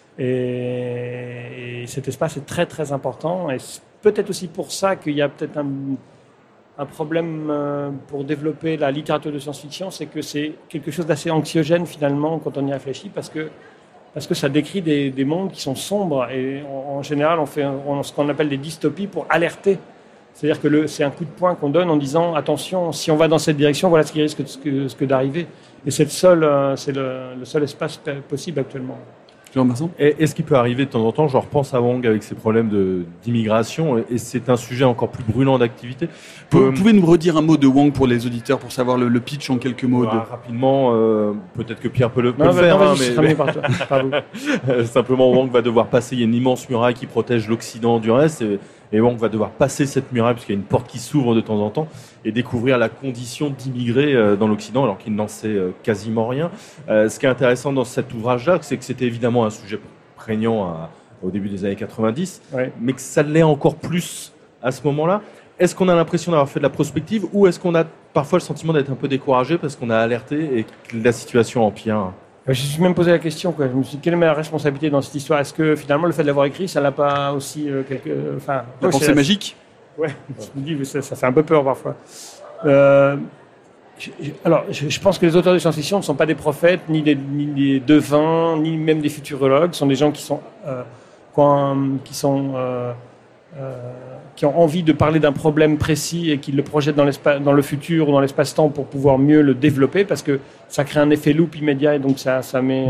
Et cet espace est très très important. Et c'est peut-être aussi pour ça qu'il y a peut-être un problème pour développer la littérature de science-fiction, c'est que c'est quelque chose d'assez anxiogène finalement quand on y réfléchit, parce que ça décrit des mondes qui sont sombres et en général on fait ce qu'on appelle des dystopies pour alerter. C'est-à-dire que c'est un coup de poing qu'on donne en disant attention, si on va dans cette direction, voilà ce qui risque d'arriver. Et c'est le seul espace possible actuellement. Est-ce qu'il peut arriver de temps en temps, je repense à Wang avec ses problèmes d'immigration, et c'est un sujet encore plus brûlant d'activité. Vous pouvez nous redire un mot de Wang pour les auditeurs, pour savoir le pitch en quelques mots Rapidement, peut-être que Pierre peut le faire. Simplement, Wang va devoir passer, il y a une immense muraille qui protège l'Occident du reste, et Wang va devoir passer cette muraille, parce qu'il y a une porte qui s'ouvre de temps en temps, et découvrir la condition d'immigrer dans l'Occident, alors qu'il n'en sait quasiment rien. Ce qui est intéressant dans cet ouvrage-là, c'est que c'était évidemment un sujet prégnant au début des années 90, mais que ça l'est encore plus à ce moment-là. Est-ce qu'on a l'impression d'avoir fait de la prospective, ou est-ce qu'on a parfois le sentiment d'être un peu découragé parce qu'on a alerté et que la situation empire ? Je me suis même posé la question, quoi. Je me suis dit, quelle est ma responsabilité dans cette histoire ? Est-ce que finalement le fait de l'avoir écrit, ça n'a pas aussi la pensée magique ? Ouais, je me dis, mais ça fait un peu peur parfois. Je pense que les auteurs de science-fiction ne sont pas des prophètes, ni des devins, ni même des futurologues. Ce sont des gens qui qui ont envie de parler d'un problème précis et qui le projettent dans le futur ou dans l'espace-temps pour pouvoir mieux le développer, parce que ça crée un effet loop immédiat et donc ça met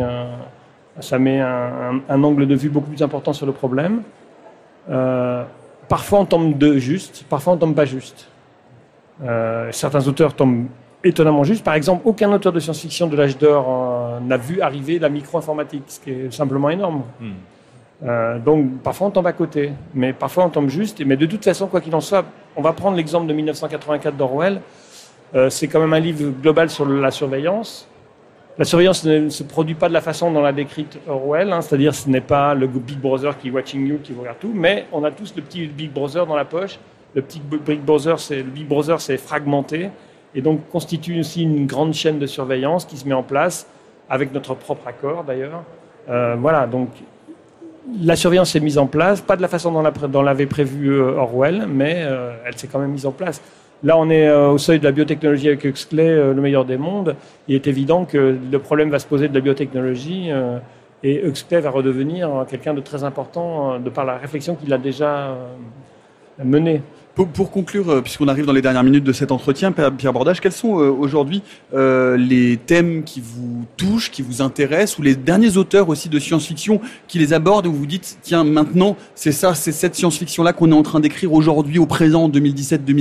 un angle de vue beaucoup plus important sur le problème. Parfois on tombe juste, parfois on tombe pas juste. Certains auteurs tombent étonnamment juste. Par exemple, aucun auteur de science-fiction de l'âge d'or n'a vu arriver la micro-informatique, ce qui est simplement énorme. Donc parfois on tombe à côté, mais parfois on tombe juste. Mais de toute façon, quoi qu'il en soit, on va prendre l'exemple de 1984 d'Orwell. C'est quand même un livre global sur la surveillance. La surveillance ne se produit pas de la façon dont l'a décrite Orwell, c'est-à-dire ce n'est pas le Big Brother qui est watching you, qui vous regarde tout, mais on a tous le petit Big Brother dans la poche. Le petit Big Brother, c'est fragmenté et donc constitue aussi une grande chaîne de surveillance qui se met en place avec notre propre accord d'ailleurs. Voilà, donc la surveillance est mise en place, pas de la façon dont l'avait prévu Orwell, mais elle s'est quand même mise en place. Là, on est au seuil de la biotechnologie avec Huxley, le meilleur des mondes. Il est évident que le problème va se poser de la biotechnologie et Huxley va redevenir quelqu'un de très important de par la réflexion qu'il a déjà menée. Pour conclure, puisqu'on arrive dans les dernières minutes de cet entretien, Pierre Bordage, quels sont aujourd'hui les thèmes qui vous touchent, qui vous intéressent, ou les derniers auteurs aussi de science-fiction qui les abordent, où vous dites, tiens, maintenant, c'est cette science-fiction-là qu'on est en train d'écrire aujourd'hui, au présent, en 2017-2018 ?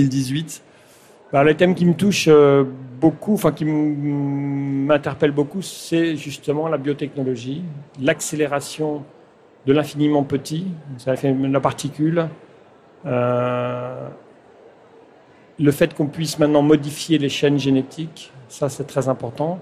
Les thèmes qui me touchent beaucoup, qui m'interpellent beaucoup, c'est justement la biotechnologie, l'accélération de l'infiniment petit, ça fait la particule, le fait qu'on puisse maintenant modifier les chaînes génétiques, ça c'est très important.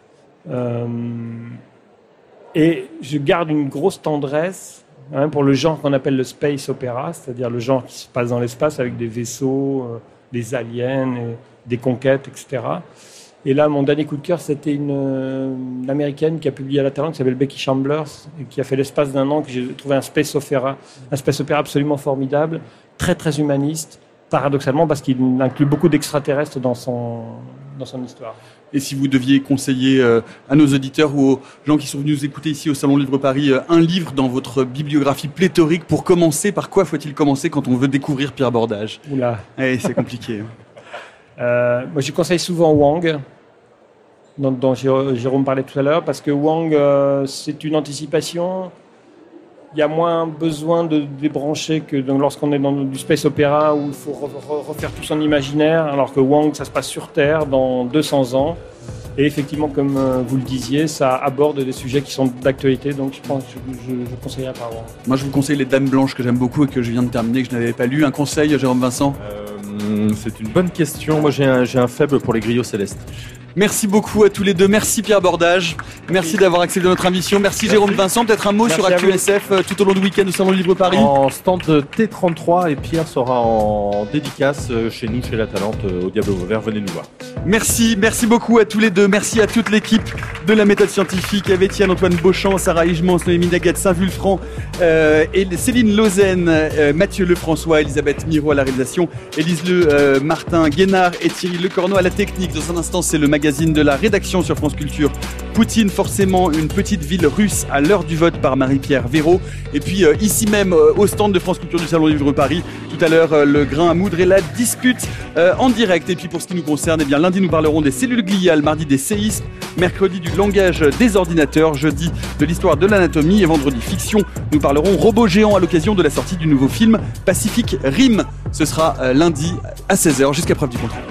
Et je garde une grosse tendresse pour le genre qu'on appelle le space opéra, c'est-à-dire le genre qui se passe dans l'espace avec des vaisseaux, des aliens, des conquêtes, etc. Et là, mon dernier coup de cœur, c'était une américaine qui a publié à la Talente, qui s'appelle Becky Chambers, et qui a fait l'espace d'un an, que j'ai trouvé un space opéra absolument formidable, très très humaniste, paradoxalement parce qu'il inclut beaucoup d'extraterrestres dans son histoire. Et si vous deviez conseiller à nos auditeurs ou aux gens qui sont venus nous écouter ici au Salon Livre Paris, un livre dans votre bibliographie pléthorique pour commencer, par quoi faut-il commencer quand on veut découvrir Pierre Bordage ? Oula, c'est compliqué. Moi, je conseille souvent Wang, dont Jérôme parlait tout à l'heure, parce que Wang, c'est une anticipation. Il y a moins besoin de débrancher que lorsqu'on est dans du space opéra où il faut refaire tout son imaginaire, alors que Wang, ça se passe sur Terre dans 200 ans. Et effectivement, comme vous le disiez, ça aborde des sujets qui sont d'actualité, donc je pense que je conseillerais par Wang. Moi, je vous conseille Les Dames Blanches, que j'aime beaucoup et que je viens de terminer, que je n'avais pas lu. Un conseil, Jérôme Vincent ? C'est une bonne question. Moi, j'ai un faible pour les Griots célestes. Merci beaucoup à tous les deux. Merci Pierre Bordage. Merci d'avoir accepté notre invitation. Merci Jérôme Vincent. Peut-être un mot sur ActuSF tout au long du week-end au Salon du Livre Paris. En stand T33 et Pierre sera en dédicace chez nous, chez La Talente, au Diable Vauvert. Venez nous voir. Merci beaucoup à tous les deux. Merci à toute l'équipe de la méthode scientifique, avec Antoine Beauchamp, Sarah Higemans, Noémie Dagat, Saint-Vulfranc, et Céline Lausanne, Mathieu Lefrançois, Elisabeth Miro à la réalisation, Élise Martin Guénard et Thierry Lecorneau à la technique. Dans un instant, c'est le magazine de la rédaction sur France Culture. Poutine, forcément, une petite ville russe à l'heure du vote par Marie-Pierre Véraud. Et puis ici même, au stand de France Culture du Salon Livre Paris, tout à l'heure, le grain à moudre et la dispute en direct. Et puis pour ce qui nous concerne, lundi nous parlerons des cellules gliales, mardi des séismes, mercredi du langage des ordinateurs, jeudi de l'histoire de l'anatomie et vendredi fiction. Nous parlerons robots géants à l'occasion de la sortie du nouveau film Pacific Rim. Ce sera lundi à 16h jusqu'à preuve du contraire.